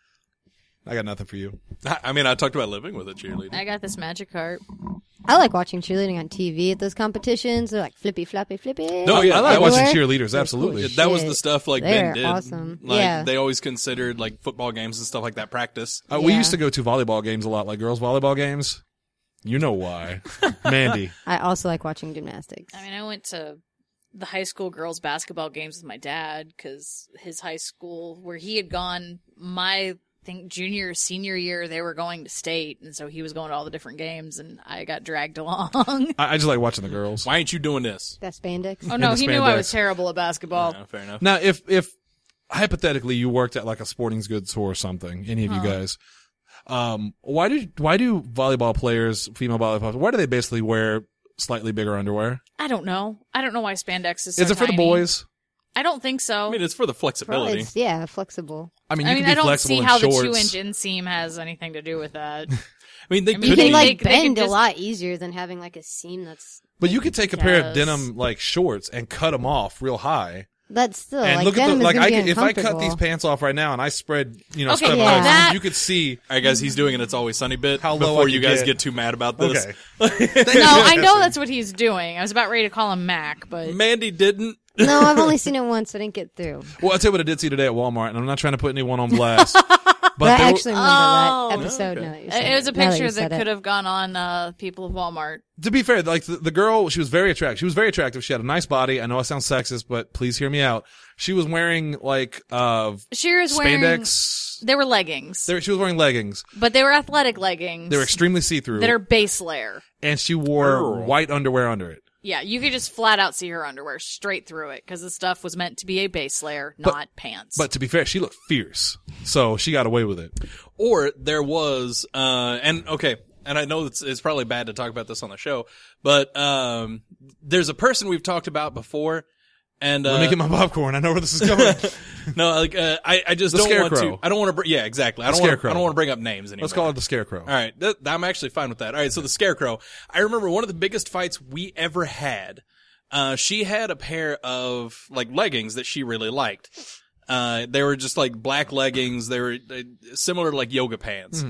I got nothing for you. I mean, I talked about living with a cheerleader. I got this Magikarp. I like watching cheerleading on TV at those competitions. They're like flippy, floppy, flippy. No, yeah, I like everywhere. watching cheerleaders, absolutely. Cool That was shit. the stuff Ben They're did. awesome. Yeah. They always considered football games and stuff like that practice. We Yeah. used to go to volleyball games a lot, girls' volleyball games. You know why. Mandy. I also like watching gymnastics. I mean, I went to the high school girls basketball games with my dad because his high school, where he had gone, junior or senior year, they were going to state, and so he was going to all the different games, and I got dragged along. I just like watching the girls. Why ain't you doing this? That spandex. Oh no, the he knew I was spandex. terrible at basketball. Yeah, fair enough. Now, if hypothetically you worked at a sporting goods store or something, any of you guys, why do volleyball players, female volleyball players, why do they basically wear slightly bigger underwear? I don't know. I don't know why spandex is so Is it for the tiny. boys? I don't think so. I mean, it's for the flexibility. It's, flexible. I mean, you can I be don't flexible see in how shorts. the 2-inch inseam has anything to do with that. I mean, they I mean, could You can be. they bend could a just- lot easier than having a seam that's. But you could take a pair of Yes. denim shorts and cut them off real high. That's still And look at denim the is gonna be if I cut uncomfortable. these pants off right now and I spread Okay, spread yeah. my legs, that- you could see. All right, guys, he's doing an It's Always Sunny bit How low before I you can guys get. get too mad about this. Okay. No, I know that's what he's doing. I was about ready to call him Mac, but Mandy didn't. No, I've only seen it once. I didn't get through. Well, I'll tell you what I did see today at Walmart, and I'm not trying to put anyone on blast. But I there- actually remember Oh. that episode. Now that you said it was a Now that picture you that said it. could have gone on People of Walmart. to be fair, the girl, she was very attractive. She was very attractive. She had a nice body. I know I sound sexist, but please hear me out. She was wearing She was wearing spandex. They were leggings, She was wearing leggings. but they were athletic leggings. They were extremely see-through. that are base layer. And she wore white underwear under it. Yeah, you could just flat out see her underwear straight through it because the stuff was meant to be a base layer, not pants. But to be fair, she looked fierce, so she got away with it. Or there was, and I know it's probably bad to talk about this on the show, but there's a person we've talked about before, and Let me get my popcorn. I know where this is going. no, like I just The don't Scarecrow. want to. I don't want to. Yeah, exactly. I don't Scarecrow. want to bring up names anymore. Let's call it the Scarecrow. All right, I'm actually fine with that. All right, so the Scarecrow. I remember one of the biggest fights we ever had. She had a pair of like leggings that she really liked. They were just like black leggings. They were similar to like yoga pants.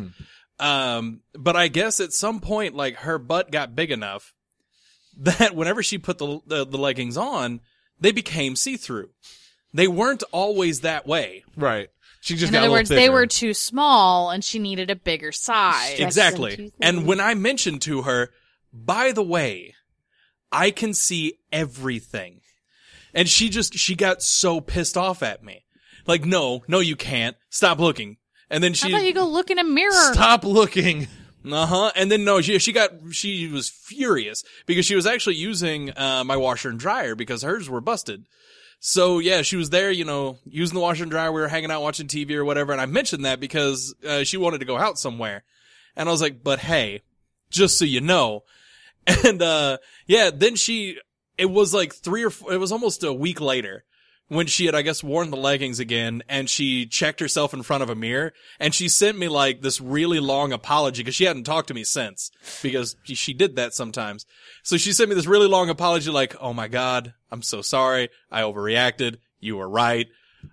But I guess at some point, like her butt got big enough that whenever she put the leggings on, they became see-through. They weren't always that way. Right. She just In got other a little words, bigger. they were too small and she needed a bigger size. Exactly. too thin. And when I mentioned to her, by the way, I can see everything. And she got so pissed off at me. Like, no, you can't. Stop looking. And then How about you go look in a mirror? Stop looking. And then no, she was furious because she was actually using, my washer and dryer because hers were busted. So yeah, she was there, using the washer and dryer. We were hanging out watching TV or whatever. And I mentioned that because, she wanted to go out somewhere. And I was like, but hey, just so you know. And, then it was like it was almost a week later when she had, I guess, worn the leggings again, and she checked herself in front of a mirror, and she sent me like this really long apology because she hadn't talked to me since because she did that sometimes. So she sent me this really long apology like, oh my God, I'm so sorry. I overreacted. You were right.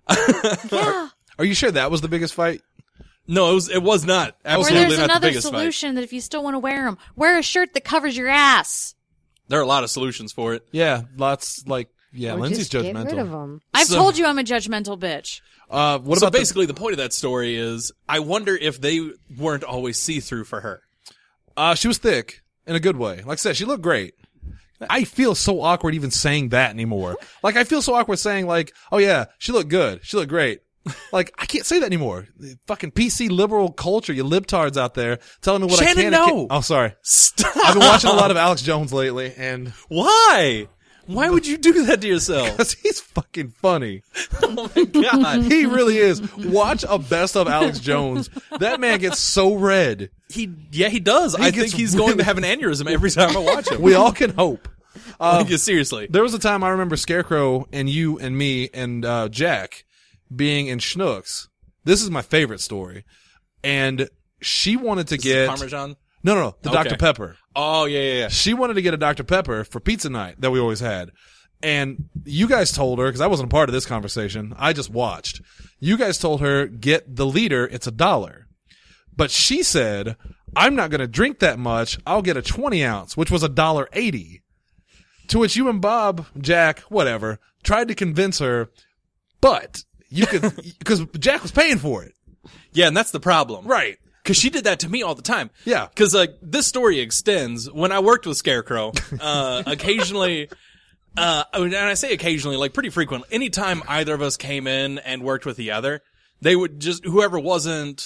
Yeah. Are you sure that was the biggest fight? No, it was not. Or Absolutely there's not the another biggest fight. solution that if you still want to wear them, wear a shirt that covers your ass. There are a lot of solutions for it. Yeah, lots like yeah. Or Lindsay's just get rid of judgmental. them. I've So- told you I'm a judgmental bitch. What So about basically, the point of that story is, I wonder if they weren't always see-through for her. She was thick in a good way. Like I said, she looked great. I feel so awkward even saying that anymore. Like I feel so awkward saying like, oh yeah, she looked good. She looked great. Like I can't say that anymore. The fucking PC liberal culture, you libtards out there telling me what I Shannon, can and no. can't. Oh, sorry. Stop! I've been watching a lot of Alex Jones lately and Why? Why would you do that to yourself? because he's fucking funny. Oh my God. He really is. Watch a best of Alex Jones. That man gets so red. He does. I think gets he's going to really- have an aneurysm every time I watch him. We all can hope. Like, seriously. There was a time I remember Scarecrow and you and me and Jack being in Schnucks. This is my favorite story. And she wanted to This is get Parmesan? No, the Okay. Dr. Pepper. Oh, yeah. She wanted to get a Dr. Pepper for pizza night that we always had. And you guys told her, because I wasn't a part of this conversation, I just watched. You guys told her, get the liter, it's $1. But she said, I'm not going to drink that much. I'll get a 20 ounce, which was $1.80. To which you and Bob, Jack, whatever, tried to convince her, but you could, because Jack was paying for it. Yeah, and that's the problem. Right. Because she did that to me all the time. Yeah. Because, like, this story extends. When I worked with Scarecrow, occasionally, and I say occasionally, like, pretty frequently, anytime either of us came in and worked with the other, they would just, whoever was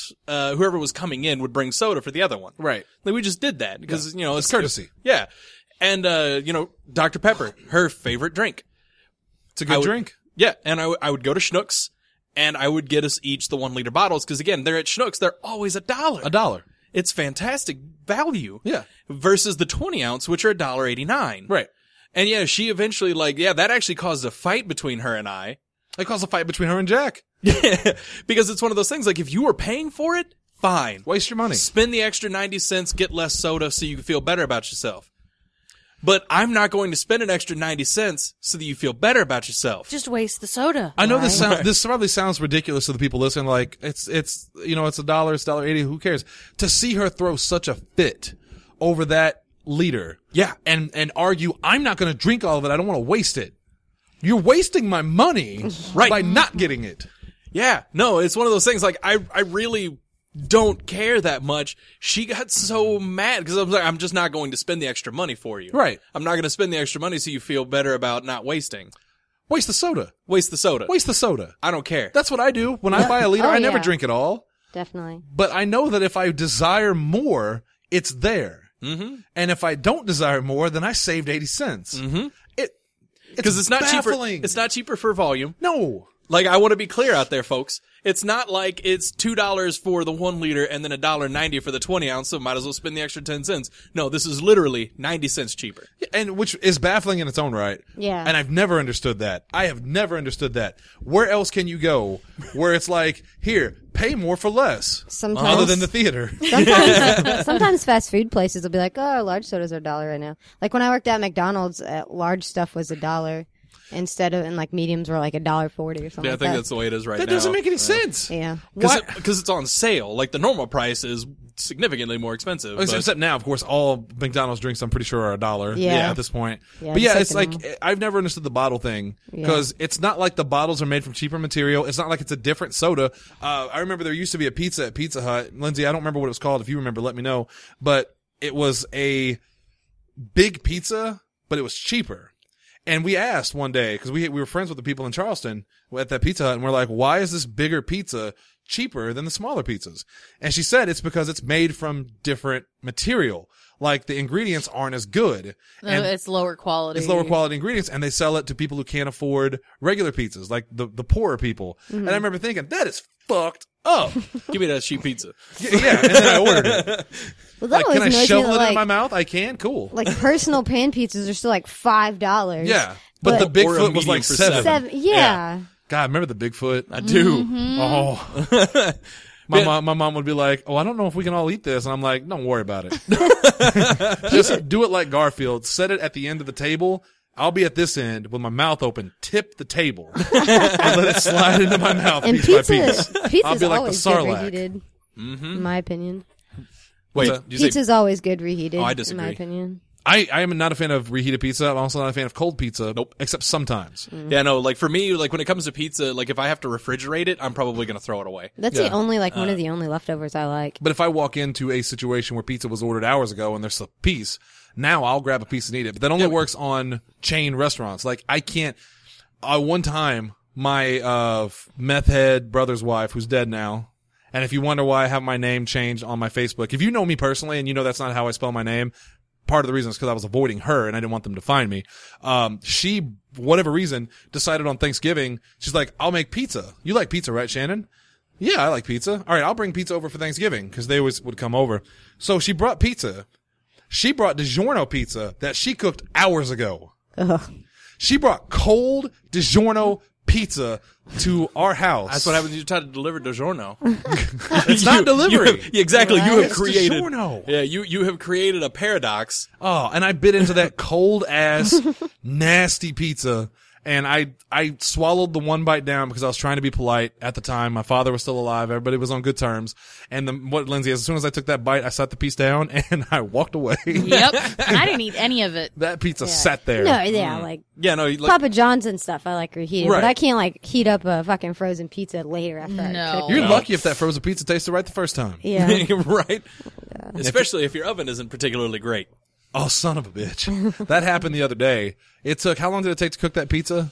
coming in would bring soda for the other one. Right. Like, we just did that because, It's courtesy. Yeah. And, Dr. Pepper, her favorite drink. It's a good drink. Yeah. And I would go to Schnucks and I would get us each the 1 liter bottles because again, they're at Schnucks. They're always $1. $1. It's fantastic value. Yeah. Versus the 20 ounce, which are $1.89. Right. And yeah, she eventually that actually caused a fight between her and I. It caused a fight between her and Jack. Yeah. Because it's one of those things like if you were paying for it, fine. Waste your money. Spend the extra 90 cents, get less soda so you can feel better about yourself. But I'm not going to spend an extra 90 cents so that you feel better about yourself. Just waste the soda. I know this Right. this probably sounds ridiculous to the people listening. Like it's $1, it's $1.80. Who cares? To see her throw such a fit over that liter, Yeah. and argue, I'm not going to drink all of it. I don't want to waste it. You're wasting my money Right. by not getting it. Yeah. No, it's one of those things like I really don't care that much. She got so mad because I was like, I'm just not going to spend the extra money for you. Right. I'm not going to spend the extra money so you feel better about not wasting. Waste the soda. Waste the soda. Waste the soda. I don't care. That's what I do when I buy a liter. Oh, I never yeah. drink it all, Definitely. but I know that if I desire more, it's there. Mm-hmm. And if I don't desire more, then I saved 80 cents. Mm-hmm. It's Because it's not baffling. cheaper. It's not cheaper for volume. No. Like, I want to be clear out there, folks. It's not like it's $2 for the 1 liter and then $1.90 for the 20 ounce, so might as well spend the extra 10 cents. No, this is literally 90 cents cheaper. And which is baffling in its own right. Yeah. And I've never understood that. I have never understood that. Where else can you go where it's like, here, pay more for less? Sometimes, Other than the theater. sometimes fast food places will be like, oh, large sodas are $1 right now. Like when I worked at McDonald's, large stuff was $1 instead of, and like mediums were like $1.40 or something. Yeah, I like think that. that's the way it is right now. That doesn't make any sense. Yeah. Because it's on sale. Like, the normal price is significantly more expensive. but- Except now, of course, all McDonald's drinks, I'm pretty sure, are $1 Yeah. at this point. Yeah, but yeah, just it's like like, the I've never understood the bottle thing. Because it's not like the bottles are made from cheaper material. It's not like it's a different soda. I remember there used to be a pizza at Pizza Hut. Lindsay, I don't remember what it was called. If you remember, let me know. But it was a big pizza, but it was cheaper. And we asked one day, because we were friends with the people in Charleston at that Pizza Hut, and we're like, why is this bigger pizza cheaper than the smaller pizzas? And she said it's because it's made from different material. Like, the ingredients aren't as good. No, And it's lower quality. it's lower quality ingredients, and they sell it to people who can't afford regular pizzas, like the poorer people. And I remember thinking, that is fucked up. Give me that cheap pizza. Yeah, and then I ordered it. Well, that Like, can I always annoys me shovel that, it in my mouth? I can. Cool. like personal pan pizzas are still like $5. Yeah. But the But- Or a Bigfoot was medium like for $7. Yeah. God, remember the Bigfoot? I do. Oh. My mom would be like, oh, I don't know if we can all eat this. And I'm like, don't worry about it. Just do it like Garfield. Set it at the end of the table. I'll be at this end with my mouth open. Tip the table. And let it slide into my mouth And piece pizza, by piece. I'll pizza's be like the always good Sarlacc. reheated, in my opinion. Wait, What's that? did you say Pizza's always good reheated, Oh, I in disagree. my opinion. I am not a fan of reheated pizza. I'm also not a fan of cold pizza. Nope. Except sometimes. Yeah, no, like for me, like when it comes to pizza, like if I have to refrigerate it, I'm probably going to throw it away. That's Yeah. the only, like, one of the only leftovers I like. But if I walk into a situation where pizza was ordered hours ago and there's a piece, now I'll grab a piece and eat it. But that only works on chain restaurants. Like, I can't, one time, my, meth head brother's wife, who's dead now, and if you wonder why I have my name changed on my Facebook, if you know me personally and you know that's not how I spell my name, part of the reason is because I was avoiding her and I didn't want them to find me. She, for whatever reason, decided on Thanksgiving, she's like, I'll make pizza. You like pizza, right, Shannon? Yeah, I like pizza. All right, I'll bring pizza over for Thanksgiving because they always would come over. So she brought pizza. She brought DiGiorno pizza that she cooked hours ago. Ugh. She brought cold DiGiorno pizza to our house. That's what happens when you try to deliver DiGiorno. It's not delivery. Exactly. You have It's created. DiGiorno. Yeah, you have created a paradox. Oh, and I bit into that cold ass nasty pizza, and I swallowed the one bite down because I was trying to be polite at the time. My father was still alive. Everybody was on good terms. And what Lindsay, as soon as I took that bite, I sat the piece down and I walked away. Yep. And I didn't eat any of it. That pizza sat there. No, yeah, like Yeah, no, like Papa John's and stuff I like reheated, Right. but I can't like heat up a fucking frozen pizza later after I No. cook You're it. lucky if that frozen pizza tasted right the first time. Yeah. right. Especially if your oven isn't particularly great. Oh, son of a bitch. That happened the other day. It took, how long did it take to cook that pizza?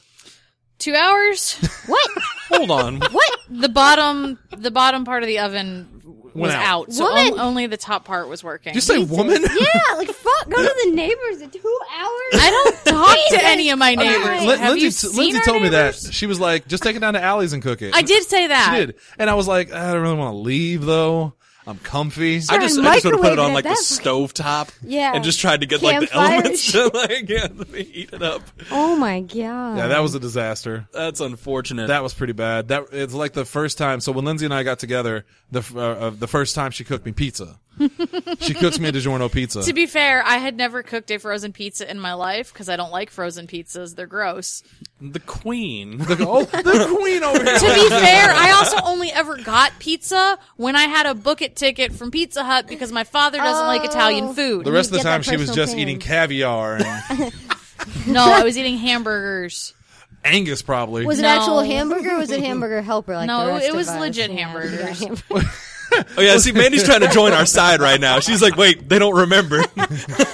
2 hours. What? Hold on. What? The bottom part of the oven was Went out. out. So Woman! only the top part was working. Did you say woman? Yeah, like fuck, go to the neighbors in 2 hours. I don't talk to Jesus any of my neighbors. Christ. Have you Lindsay seen our told me that. neighbors? She was like, just take it down to Allie's and cook it. I did say that. She did. And I was like, I don't really want to leave though. I'm comfy. I just would have put it microwave on it like the at that stove top. Yeah. And just tried to get like the Campfire elements to like heat it up. Oh my god. Yeah, that was a disaster. That's unfortunate. That was pretty bad. That it's like the first time. So when Lindsay and I got together, the first time she cooked me pizza. She cooks me a DiGiorno pizza. To be fair, I had never cooked a frozen pizza in my life because I don't like frozen pizzas. They're gross. the queen. The queen over here. To be fair, I also only ever got pizza when I had a book it ticket from Pizza Hut because my father doesn't like Italian food. The rest of the Get that time she was personal just pan. eating caviar and No, I was eating hamburgers. Angus probably. Was it No. actual hamburger or was it hamburger helper like No, the rest it of was us? legit Yeah, hamburgers. yeah, hamburger. Oh yeah, see, Mandy's trying to join our side right now. She's like, wait, they don't remember. I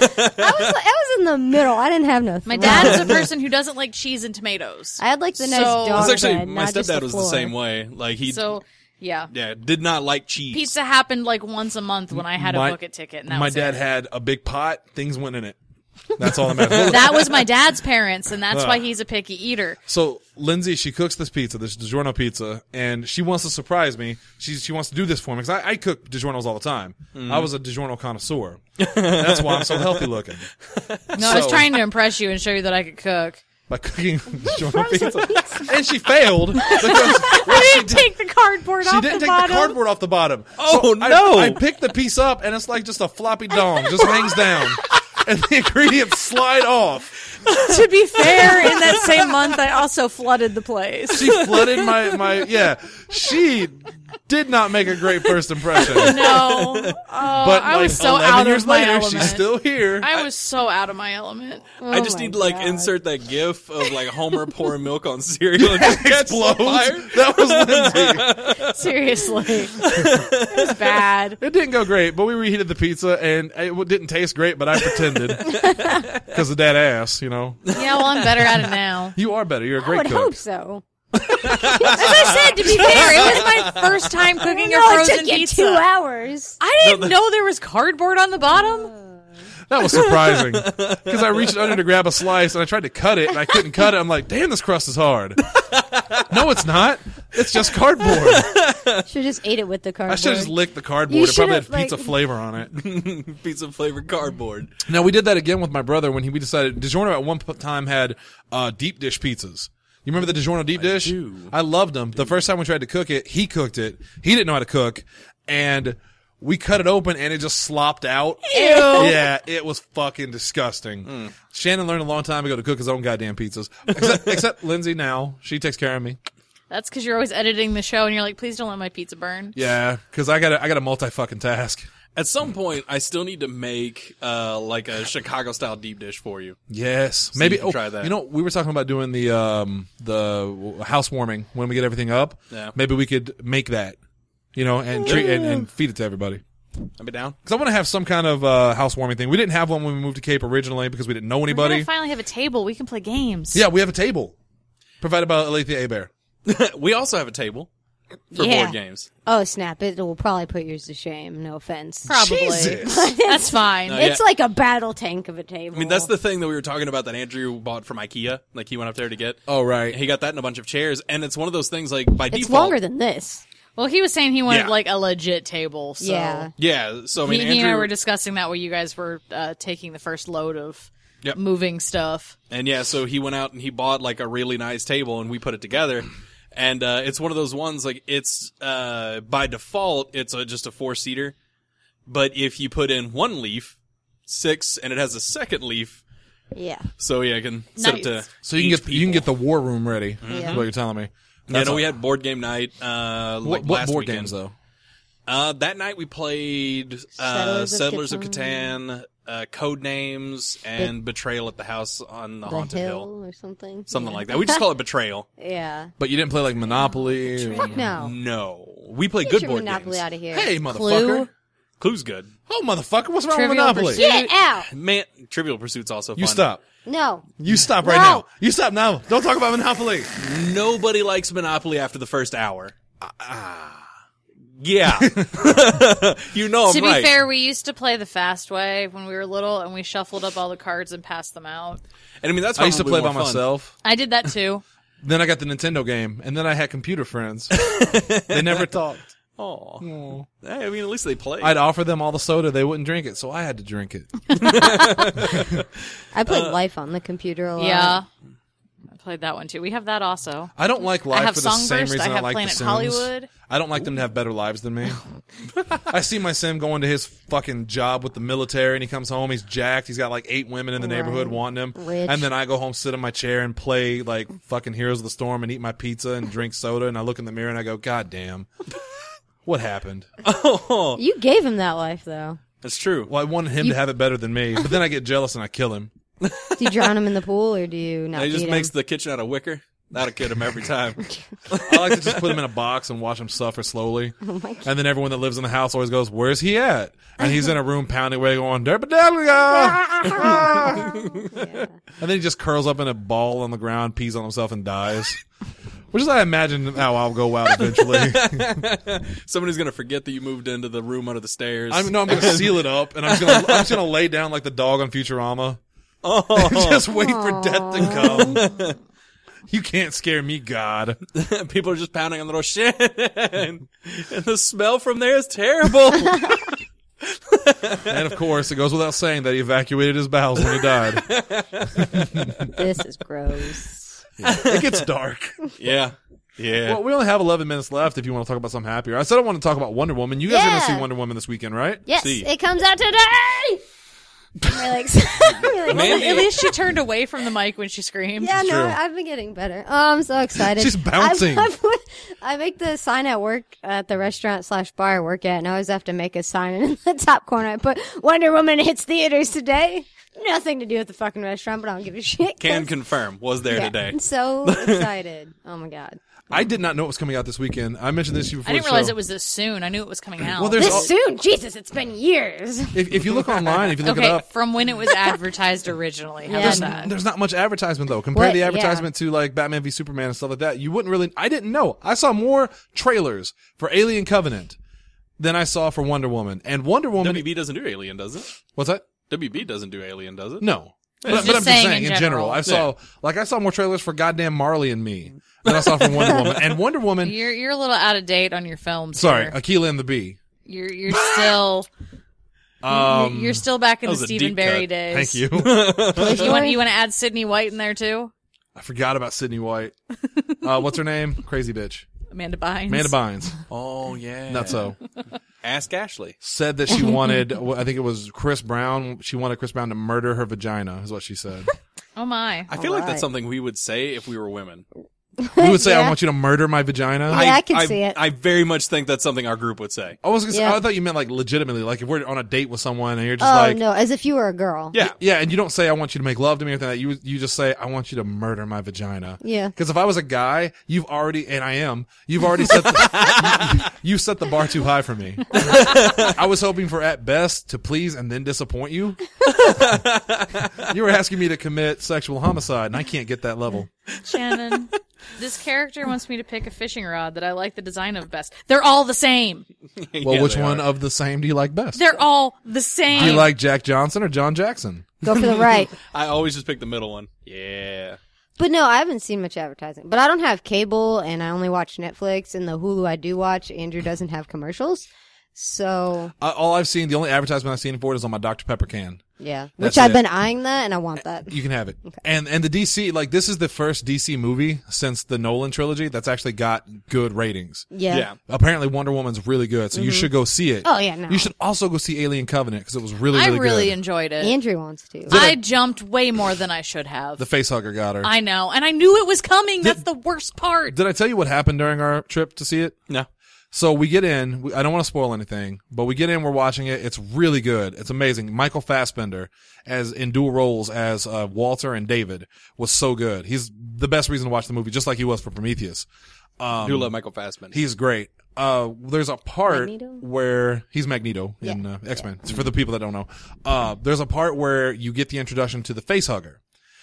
was in the middle. I didn't have no My throat. dad is a person who doesn't like cheese and tomatoes. I had like the nice So- dog That's actually bed, my not just stepdad the was the floor. same way. Like he So Yeah. Yeah, did not like cheese. Pizza happened like once a month when I had My- a bucket ticket, and that My was dad it. had a big pot. Things went in it. That's all that matters. That was my dad's parents, and that's why he's a picky eater. So Lindsay, she cooks this pizza, this DiGiorno pizza, and she wants to surprise me. She wants to do this for me because I cook DiGiornos all the time. I was a DiGiorno connoisseur. That's why I'm so healthy looking No, I was trying to impress you and show you that I could cook. by cooking DiGiorno pizza. And she failed because I didn't take the cardboard she off didn't the take bottom. the cardboard off the bottom. Oh, So no. I picked the piece up and it's like just a floppy dong, just hangs down, and the ingredients slide off. To be fair, in that same month, I also flooded the place. She flooded my yeah. She did not make a great first impression. No, But I was so 11 out years of my later, element. she's still here. I was so out of my element. I just my need to like God. insert that gif of like Homer pouring milk on cereal and just catch Explodes. fire. That was Lindsay. Seriously, it was bad. It didn't go great, but we reheated the pizza and it didn't taste great, but I pretended because of that ass, you know. Yeah, well, I'm better at it now. You are better. You're a I great would cook. hope so. As I said, to be fair, it was my first time cooking a No, it frozen took you pizza. 2 hours. I didn't know there was cardboard on the bottom. That was surprising because I reached under to grab a slice and I tried to cut it and I couldn't cut it. I'm like, damn, this crust is hard. No, it's not. It's just cardboard. Should just ate it with the I cardboard. should have just licked the cardboard. You It probably had should've, like- pizza flavor on it. Pizza flavored cardboard. Now we did that again with my brother when we decided DiGiorno at one time had deep dish pizzas. You remember the DiGiorno deep dish? do. I loved them. The first time we tried to cook it, he cooked it. He didn't know how to cook, and we cut it open and it just slopped out. Ew. Yeah, it was fucking disgusting. Shannon learned a long time ago to cook his own goddamn pizzas. Except Lindsay now. She takes care of me. That's because you're always editing the show, and you're like, please don't let my pizza burn. Yeah, because I got a multi-fucking task. At some point, I still need to make like a Chicago style deep dish for you. Yes, So maybe you can try that. You know, we were talking about doing the housewarming when we get everything up. Yeah. Maybe we could make that, you know, and treat and feed it to everybody. I'll be down. Because I want to have some kind of housewarming thing. We didn't have one when we moved to Cape originally because we didn't know We're anybody. gonna finally have a table. We can play games. Yeah, we have a table provided by Alethea Abear. We also have a table for Yeah. board games. Oh, snap. It will probably put yours to shame. No offense. Probably. Jesus. That's fine. No, It's yeah. like a battle tank of a table. I mean, that's the thing that we were talking about that Andrew bought from IKEA. Like, he went up there to get. Oh, right. He got that and a bunch of chairs, and it's one of those things, like, by It's default. longer than this. Well, he was saying he wanted Yeah. like a legit table. So Yeah. Yeah, so, I mean, he Andrew. and I were discussing that while you guys were taking the first load of Yep. moving stuff. And yeah, so he went out and he bought like a really nice table and we put it together. And it's one of those ones like it's by default it's just a 4-seater, but if you put in one leaf, 6, and it has a second leaf, Yeah. so yeah, I can set it Nice. to. So you can get the war room ready. Yeah. Is what you're telling me. Yeah, no, we had board game night. Like What last board weekend. games though? That night we played Settlers of Catan, Code Names, and Betrayal at the House on the The Haunted hill Hill. or something. Something Yeah. like that. We just call it Betrayal. Yeah. But you didn't play like Monopoly. or- Fuck no. No. We play Get good your board Monopoly games. out of here. Hey, motherfucker. Clue? Clue's good. Oh, motherfucker. What's wrong with Trivial Monopoly? Pursuit. Get out. Man, Trivial Pursuit's also fun. You stop. No. You stop right No. now. You stop now. Don't talk about Monopoly. Nobody likes Monopoly after the first hour. Yeah. You know I'm To be right. fair, we used to play the fast way when we were little, and we shuffled up all the cards and passed them out. And I mean, that's I used to probably play by more fun. myself. I did that too. Then I got the Nintendo game, and then I had computer friends. They never talked. Oh. Hey, I mean, at least they play. I'd offer them all the soda, they wouldn't drink it, so I had to drink it. I played Life on the computer a lot. Yeah. I played that one too. We have that also. I don't like I life have for the same Songburst, reason I have like Planet the Sims. Hollywood. I don't like them to have better lives than me. I see my Sim going to his fucking job with the military, and he comes home, he's jacked, he's got like 8 women in the neighborhood Right. wanting him. Rich. And then I go home, sit in my chair, and play like fucking Heroes of the Storm, and eat my pizza and drink soda, and I look in the mirror and I go, God damn. What happened? Oh, You gave him that life, though. that's true. Well, I wanted him to have it better than me, but then I get jealous and I kill him. Do you drown him in the pool, or do you not He just feed makes him? the kitchen out of wicker. That'll get him every time. I like to just put him in a box and watch him suffer slowly. Oh my God. And then everyone that lives in the house always goes, "Where's he at?" And he's in a room pounding away, going, "Derpadalia!" Yeah. And then he just curls up in a ball on the ground, pees on himself, and dies. Which is, I imagine, how I'll go out eventually. Somebody's gonna forget that you moved into the room under the stairs. I'm going to seal it up, and I'm just going to lay down like the dog on Futurama. Oh, Just wait for death to come. You can't scare me, God. people are just pounding on the door. Shit, and the smell from there is terrible. And of course, it goes without saying that he evacuated his bowels when he died. This is gross. It gets dark. Yeah. Well, we only have 11 minutes left if you want to talk about something happier. I said I want to talk about Wonder Woman. You guys are going to see Wonder Woman this weekend, right? Yes, See. it comes out today. I'm really excited. Mandy- At least she turned away from the mic when she screamed. Yeah, no, true. I've been getting better. Oh, I'm so excited. She's bouncing. I make the sign at work at the restaurant/bar I work at, and I always have to make a sign in the top corner. I put Wonder Woman hits theaters today. Nothing to do with the fucking restaurant, but I don't give a shit. Can confirm. Was there today. I'm so excited. Oh my god. I did not know it was coming out this weekend. I mentioned this to you before I didn't the realize show. it was this soon. I knew it was coming out. Well, there's This soon? Jesus, it's been years. if you look online, if you look it okay, up, from when it was advertised originally. How Yeah, about no. that? there's not much advertisement though. Compare What? the Yeah. advertisement to like Batman v Superman and stuff like that. You wouldn't really. I didn't know. I saw more trailers for Alien Covenant than I saw for Wonder Woman. And Wonder Woman. WB doesn't do Alien, does it? What's that? WB doesn't do Alien, does it? No. But just I'm just saying saying in in general. general. I saw more trailers for goddamn Marley and Me than I saw for Wonder Woman. And Wonder Woman. You're a little out of date on your films. Sorry, here. Aquila and the Bee. You're still you're still back in That the was a Stephen deep Barry cut. days. Thank you. You want to add Sydney White in there too? I forgot about Sydney White. What's her name? Crazy bitch. Amanda Bynes. Amanda Bynes. Oh, yeah. Not so. Ask Ashley. Said that she wanted, I think it was Chris Brown. She wanted Chris Brown to murder her vagina, is what she said. Oh my. I feel like Alright. that's something we would say if we were women. We would say, I Yeah. want you to murder my vagina. Yeah, I can see it. I very much think that's something our group would say. I was gonna say, Yeah. I thought you meant like legitimately, like if we're on a date with someone and you're just Oh like, no, as if you were a girl. Yeah. yeah, and you don't say, I want you to make love to me or anything like that. You just say, I want you to murder my vagina. Yeah. Because if I was a guy, you've already set you set the bar too high for me. I was hoping for at best to please and then disappoint you. You were asking me to commit sexual homicide, and I can't get that level. Shannon, this character wants me to pick a fishing rod that I like the design of best. They're all the same. Well, Yeah, which they one are. of the same do you like best? They're all the same. Do you like Jack Johnson or John Jackson? Go for the right. I always just pick the middle one. Yeah. But no, I haven't seen much advertising. But I don't have cable, and I only watch Netflix. And the Hulu I do watch, Andrew doesn't have commercials. So, All I've seen, the only advertisement I've seen for it is on my Dr. Pepper can. yeah. That's Which I've it. been eyeing that, and I want that. You can have it. And the DC, like this is the first DC movie since the Nolan trilogy that's actually got good ratings. Yeah. Yeah. Apparently Wonder Woman's really good, so you should go see it. Oh, yeah, no. You should also go see Alien Covenant because it was really, I really, really good. enjoyed it. Andrew wants to. I jumped way more than I should have. The facehugger got her. I know, and I knew it was coming. That's the worst part. Did I tell you what happened during our trip to see it? No. So we get in. I don't want to spoil anything, but we get in. We're watching it. It's really good. It's amazing. Michael Fassbender, as in dual roles as Walter and David, was so good. He's the best reason to watch the movie, just like he was for Prometheus. I do love Michael Fassbender. He's great. There's a part Magneto? where he's Magneto in X-Men. For the people that don't know, there's a part where you get the introduction to the facehugger.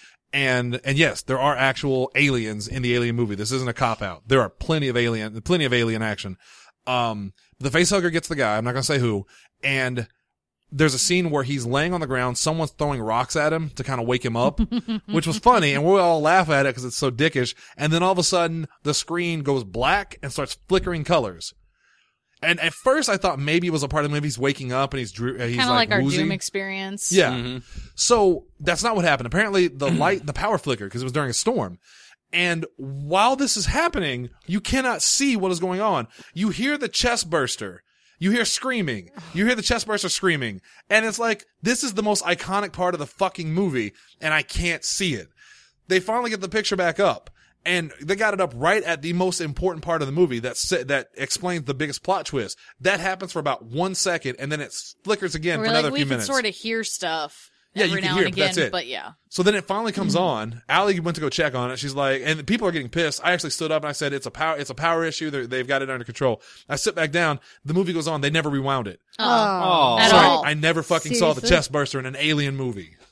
And yes, there are actual aliens in the Alien movie. This isn't a cop out. There are plenty of alien action. The facehugger gets the guy. I'm not going to say who. And there's a scene where he's laying on the ground. Someone's throwing rocks at him to kind of wake him up, which was funny. And we all laugh at it because it's so dickish. And then all of a sudden the screen goes black and starts flickering colors. And at first I thought maybe it was a part of the movie he's waking up and he's Kind of like our woozy. Doom experience. Yeah. So that's not what happened. Apparently the power flickered because it was during a storm. And while this is happening, you cannot see what is going on. You hear the chest burster. You hear screaming. You hear the chest burster screaming. And it's like, this is the most iconic part of the fucking movie and I can't see it. They finally get the picture back up. And they got it up right at the most important part of the movie that explains the biggest plot twist. That happens for about 1 second, and then it flickers again We're for like, another we few could minutes. sort of hear stuff Yeah, every you can now hear and it, but again, that's it. but yeah. So then it finally comes on. Allie went to go check on it. She's like, and people are getting pissed. I actually stood up and I said, it's a power issue. They've got it under control. I sit back down. The movie goes on. They never rewound it. Oh. At Sorry, all. I never fucking saw the Seriously? chest burster in an Alien movie.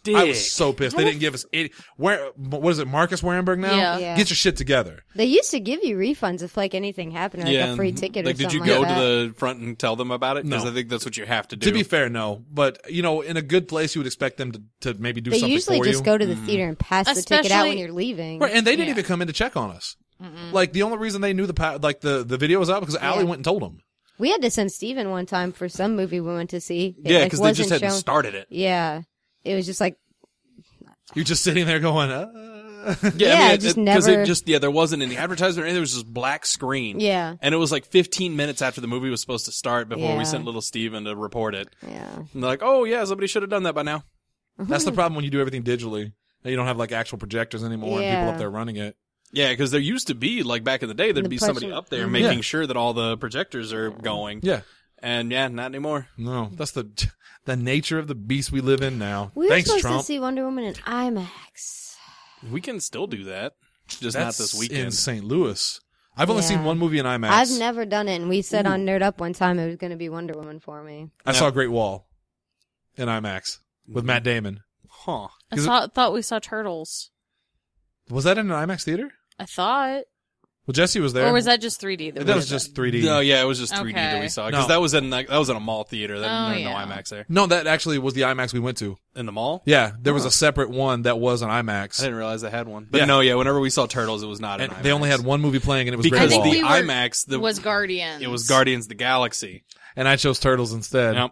dick. I was so pissed. They didn't give us any. What is it, Marcus Warenberg now? Yeah. Yeah. Get your shit together. They used to give you refunds if like anything happened, like a free ticket Like, or did something you go like to that. the front and tell them about it? Because No. I think that's what you have to do. To be fair, no. But, in a good place, you would expect them to maybe do They something usually for just you. go to the theater and pass the ticket out when Especially- you're leaving. Right, and they didn't Yeah. even come in to check on us. Like, the only reason they knew the video was out because Allie went and told them. We had to send Steven one time for some movie we went to see. It, Yeah, like, because they just wasn't hadn't shown- started it. Yeah. It was just like, You're just sitting there going, Yeah, just never- there wasn't any advertisement or anything. There was just black screen. yeah. And it was like 15 minutes after the movie was supposed to start before Yeah. we sent little Steven to report it. Yeah. And they're like, oh yeah, somebody should have done that by now. That's the problem when you do everything digitally. And you don't have like actual projectors anymore and people Yeah. up there running it. Yeah, because there used to be, like back in the day, there'd The be somebody person- up there Mhm. making Yeah. sure that all the projectors are going. Yeah. And yeah, not anymore. No, that's the nature of the beast we live in now. We were Thanks, supposed Trump. to see Wonder Woman in IMAX. We can still do that. Just That's not this weekend. in St. Louis. I've only Yeah. seen one movie in IMAX. I've never done it, and we said on Nerd Up one time it was going to be Wonder Woman for me. I saw Great Wall in IMAX with Matt Damon. Huh. thought we saw Turtles. Was that in an IMAX theater? I thought. Well, Jesse was there. Or was that just 3D? That was just 3D. No, yeah, it was just 3D that Okay. we saw. Because No. that was in a mall theater. There Oh, was yeah. no IMAX there. No, that actually was the IMAX we went to. In the mall? Yeah, there was a separate one that was an IMAX. I didn't realize they had one. But Yeah. no, yeah, whenever we saw Turtles, it was not in And IMAX. they only had one movie playing, and it was Because Great think Wall. the we were- IMAX was Guardians. it was Guardians of the Galaxy. And I chose Turtles instead. Yep.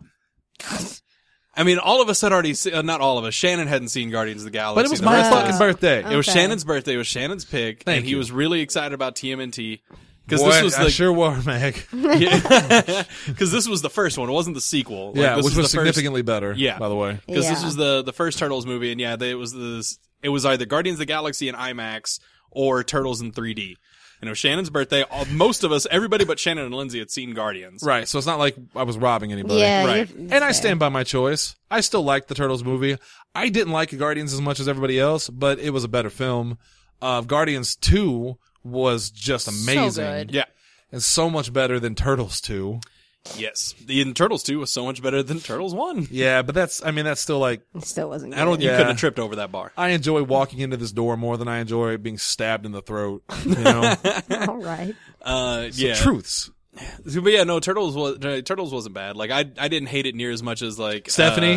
I mean, all of us had already seen, not all of us, Shannon hadn't seen Guardians of the Galaxy. But it was The my rest of fucking us- birthday. It was Okay. Shannon's birthday. It was Shannon's pick. Thank and he you. was really excited about TMNT. Because Boy, this was I like, sure were, Meg. because this was the first one. It wasn't the sequel. Like, Yeah, this which was the first- significantly better. Yeah. by the way. Because this Yeah. was the first Turtles movie, and yeah, it was either Guardians of the Galaxy in IMAX or Turtles in 3D. And it was Shannon's birthday. Most of us, everybody but Shannon and Lindsay had seen Guardians. Right, so it's not like I was robbing anybody. Yeah, right. you're- And I stand by my choice. I still liked the Turtles movie. I didn't like Guardians as much as everybody else, but it was a better film. Guardians 2 was just amazing. So good. Yeah. And so much better than Turtles 2. Yes. The Turtles 2 was so much better than Turtles 1. Yeah, but that's still like, It still wasn't. I don't. good. You Yeah. couldn't have tripped over that bar. I enjoy walking into this door more than I enjoy being stabbed in the throat. You know? All right. Yeah. Truths. But yeah, no, Turtles wasn't bad. Like I didn't hate it near as much as like Stephanie.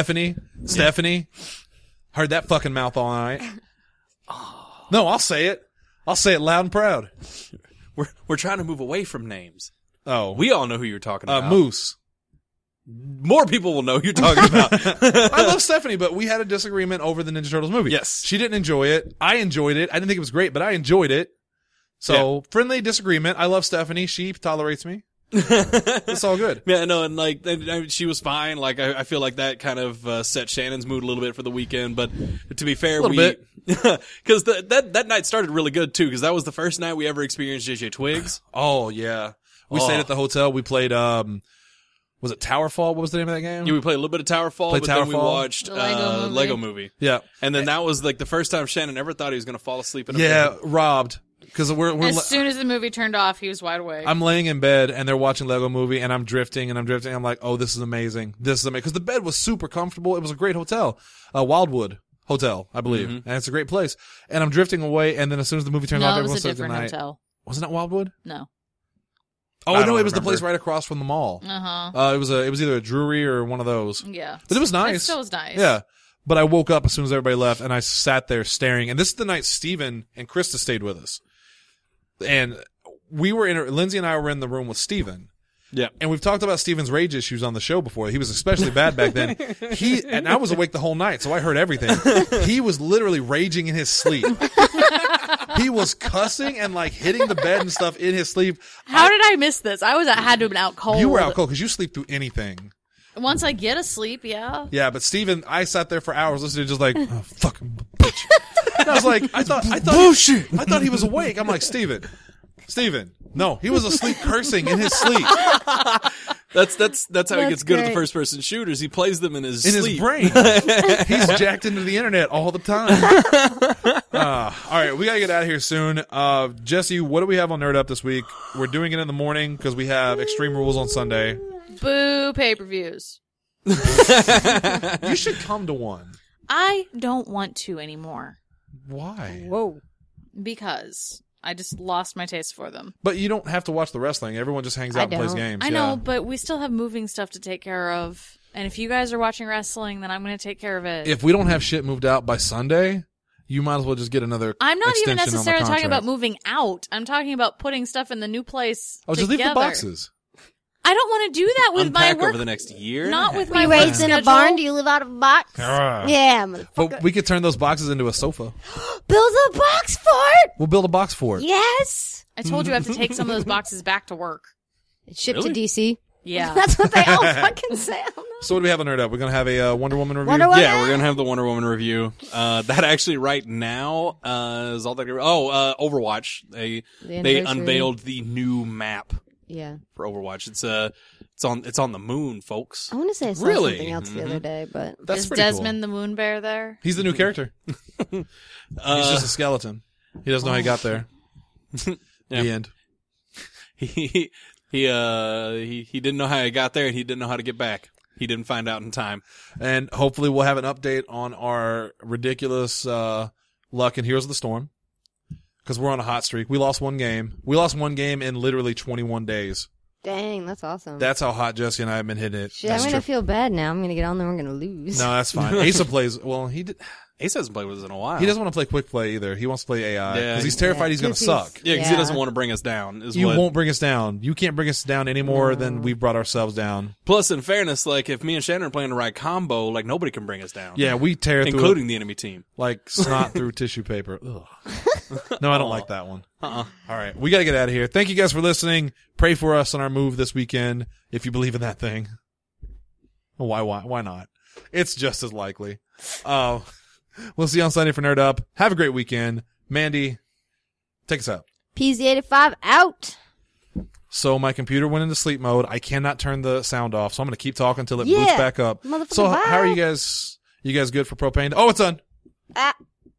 Heard that fucking mouth all night. No, I'll say it. I'll say it loud and proud. We're trying to move away from names. Oh, We all know who you're talking about. Moose. More people will know who you're talking about. I love Stephanie, but we had a disagreement over the Ninja Turtles movie. Yes. She didn't enjoy it. I enjoyed it. I didn't think it was great, but I enjoyed it. So, friendly disagreement. I love Stephanie. She tolerates me. It's all good. Yeah, no, and like she was fine. Like I feel like that kind of set Shannon's mood a little bit for the weekend. But to be fair, Little because that night started really good too. Because that was the first night we ever experienced JJ Twigs. Oh, yeah. We stayed at the hotel. We played, was it Towerfall? What was the name of that game? Yeah, we played a little bit of Towerfall, Played but then we Towerfall. watched The Lego movie. Lego Movie. Yeah. And then that was like the first time Shannon ever thought he was going to fall asleep in a Yeah, bed. robbed. Because As soon as the movie turned off, he was wide awake. I'm laying in bed and they're watching Lego Movie and I'm drifting. I'm like, oh, this is amazing. This is amazing. Because the bed was super comfortable. It was a great hotel. Wildwood Hotel, I believe. And it's a great place. And I'm drifting away. And then as soon as the movie turns no, off, it everyone was a says different goodnight. hotel. Wasn't that Wildwood? No. Oh, I no, don't it was the remember. place right across from the mall. Uh-huh. It was either a Drury or one of those. Yeah. But it was nice. It still was nice. Yeah. But I woke up as soon as everybody left and I sat there staring. And this is the night Steven and Krista stayed with us. And Lindsay and I were in the room with Steven. Yeah. And we've talked about Steven's rage issues on the show before. He was especially bad back then. And I was awake the whole night, so I heard everything. He was literally raging in his sleep. He was cussing and like hitting the bed and stuff in his sleep. How did I miss this? I had to have been out cold. You were out cold because you sleep through anything. Once I get asleep, yeah. Yeah, but Steven, I sat there for hours listening to just like, oh, fucking bitch. And I was like, I thought bullshit. I thought he was awake. I'm like, Steven, no, he was asleep cursing in his sleep. That's how he That's gets good at the great. first person shooters. He plays them in his In sleep. his brain. He's jacked into the internet all the time. All right, we gotta get out of here soon. Jesse, what do we have on Nerd Up this week? We're doing it in the morning because we have Extreme Rules on Sunday. Boo pay-per-views. You should come to one. I don't want to anymore Why? Whoa. because I just lost my taste for them. But you don't have to watch the wrestling. Everyone just hangs out and plays don't. games. I yeah. know, but we still have moving stuff to take care of. And if you guys are watching wrestling, then I'm going to take care of it. If we don't have shit moved out by Sunday, you might as well just get another. I'm not even extension on the necessarily talking contract. about moving out. I'm talking about putting stuff in the new place Oh, just together. leave the boxes. I don't want to do that with my Unpack work. over the next year. Not with Were my you work raised in a schedule. barn? Do you live out of a box? Ah. Yeah, motherfucker. But we could turn those boxes into a sofa. Build a box fort. We'll build a box for it. Yes. I told you I have to take some of those boxes back to work. Shipped Really? to DC. Yeah. That's what they all fucking say. I don't know. So what do we have on Nerd Up? We're gonna have a Wonder Woman review. Wonder Woman. Yeah, we're gonna have the Wonder Woman review. That actually right now is all that. Overwatch. They anniversary. unveiled the new map Yeah. for Overwatch. It's on the moon, folks. I want to say I saw Really? something else the other day, but That's Is pretty Desmond the Moon Bear there? cool. He's the new character. He's just a skeleton. He doesn't know how he got there. Yeah. The end. He didn't know how he got there, and he didn't know how to get back. He didn't find out in time. And hopefully we'll have an update on our ridiculous luck in Heroes of the Storm. Because we're on a hot streak. We lost one game. We lost one game in literally 21 days. dang, that's awesome. That's how hot Jesse and I have been hitting it. Shit, That's I'm gonna true. feel bad now. I'm gonna get on there. We're gonna lose. No, that's fine. Asa plays. Well, he did. Ace hasn't played with us in a while. He doesn't want to play quick play either. He wants to play AI because Yeah. he's terrified he's going to suck. Yeah, because he doesn't want to bring us down. You won't bring us down. You can't bring us down any more than we've brought ourselves down. Plus, in fairness, like if me and Shannon are playing the right combo, like nobody can bring us down. Yeah, we tear through including it the enemy team. like snot through tissue paper. Ugh. No, I don't like that one. All right, we got to get out of here. Thank you guys for listening. Pray for us on our move this weekend if you believe in that thing. Why not? It's just as likely. We'll see you on Sunday for Nerd Up. Have a great weekend. Mandy, take us out. PZ85 out. So my computer went into sleep mode. I cannot turn the sound off, so I'm going to keep talking until it Yeah. boots back up. Motherfucker, So bye. how are you guys? You guys good for propane? Oh, it's done. Ah.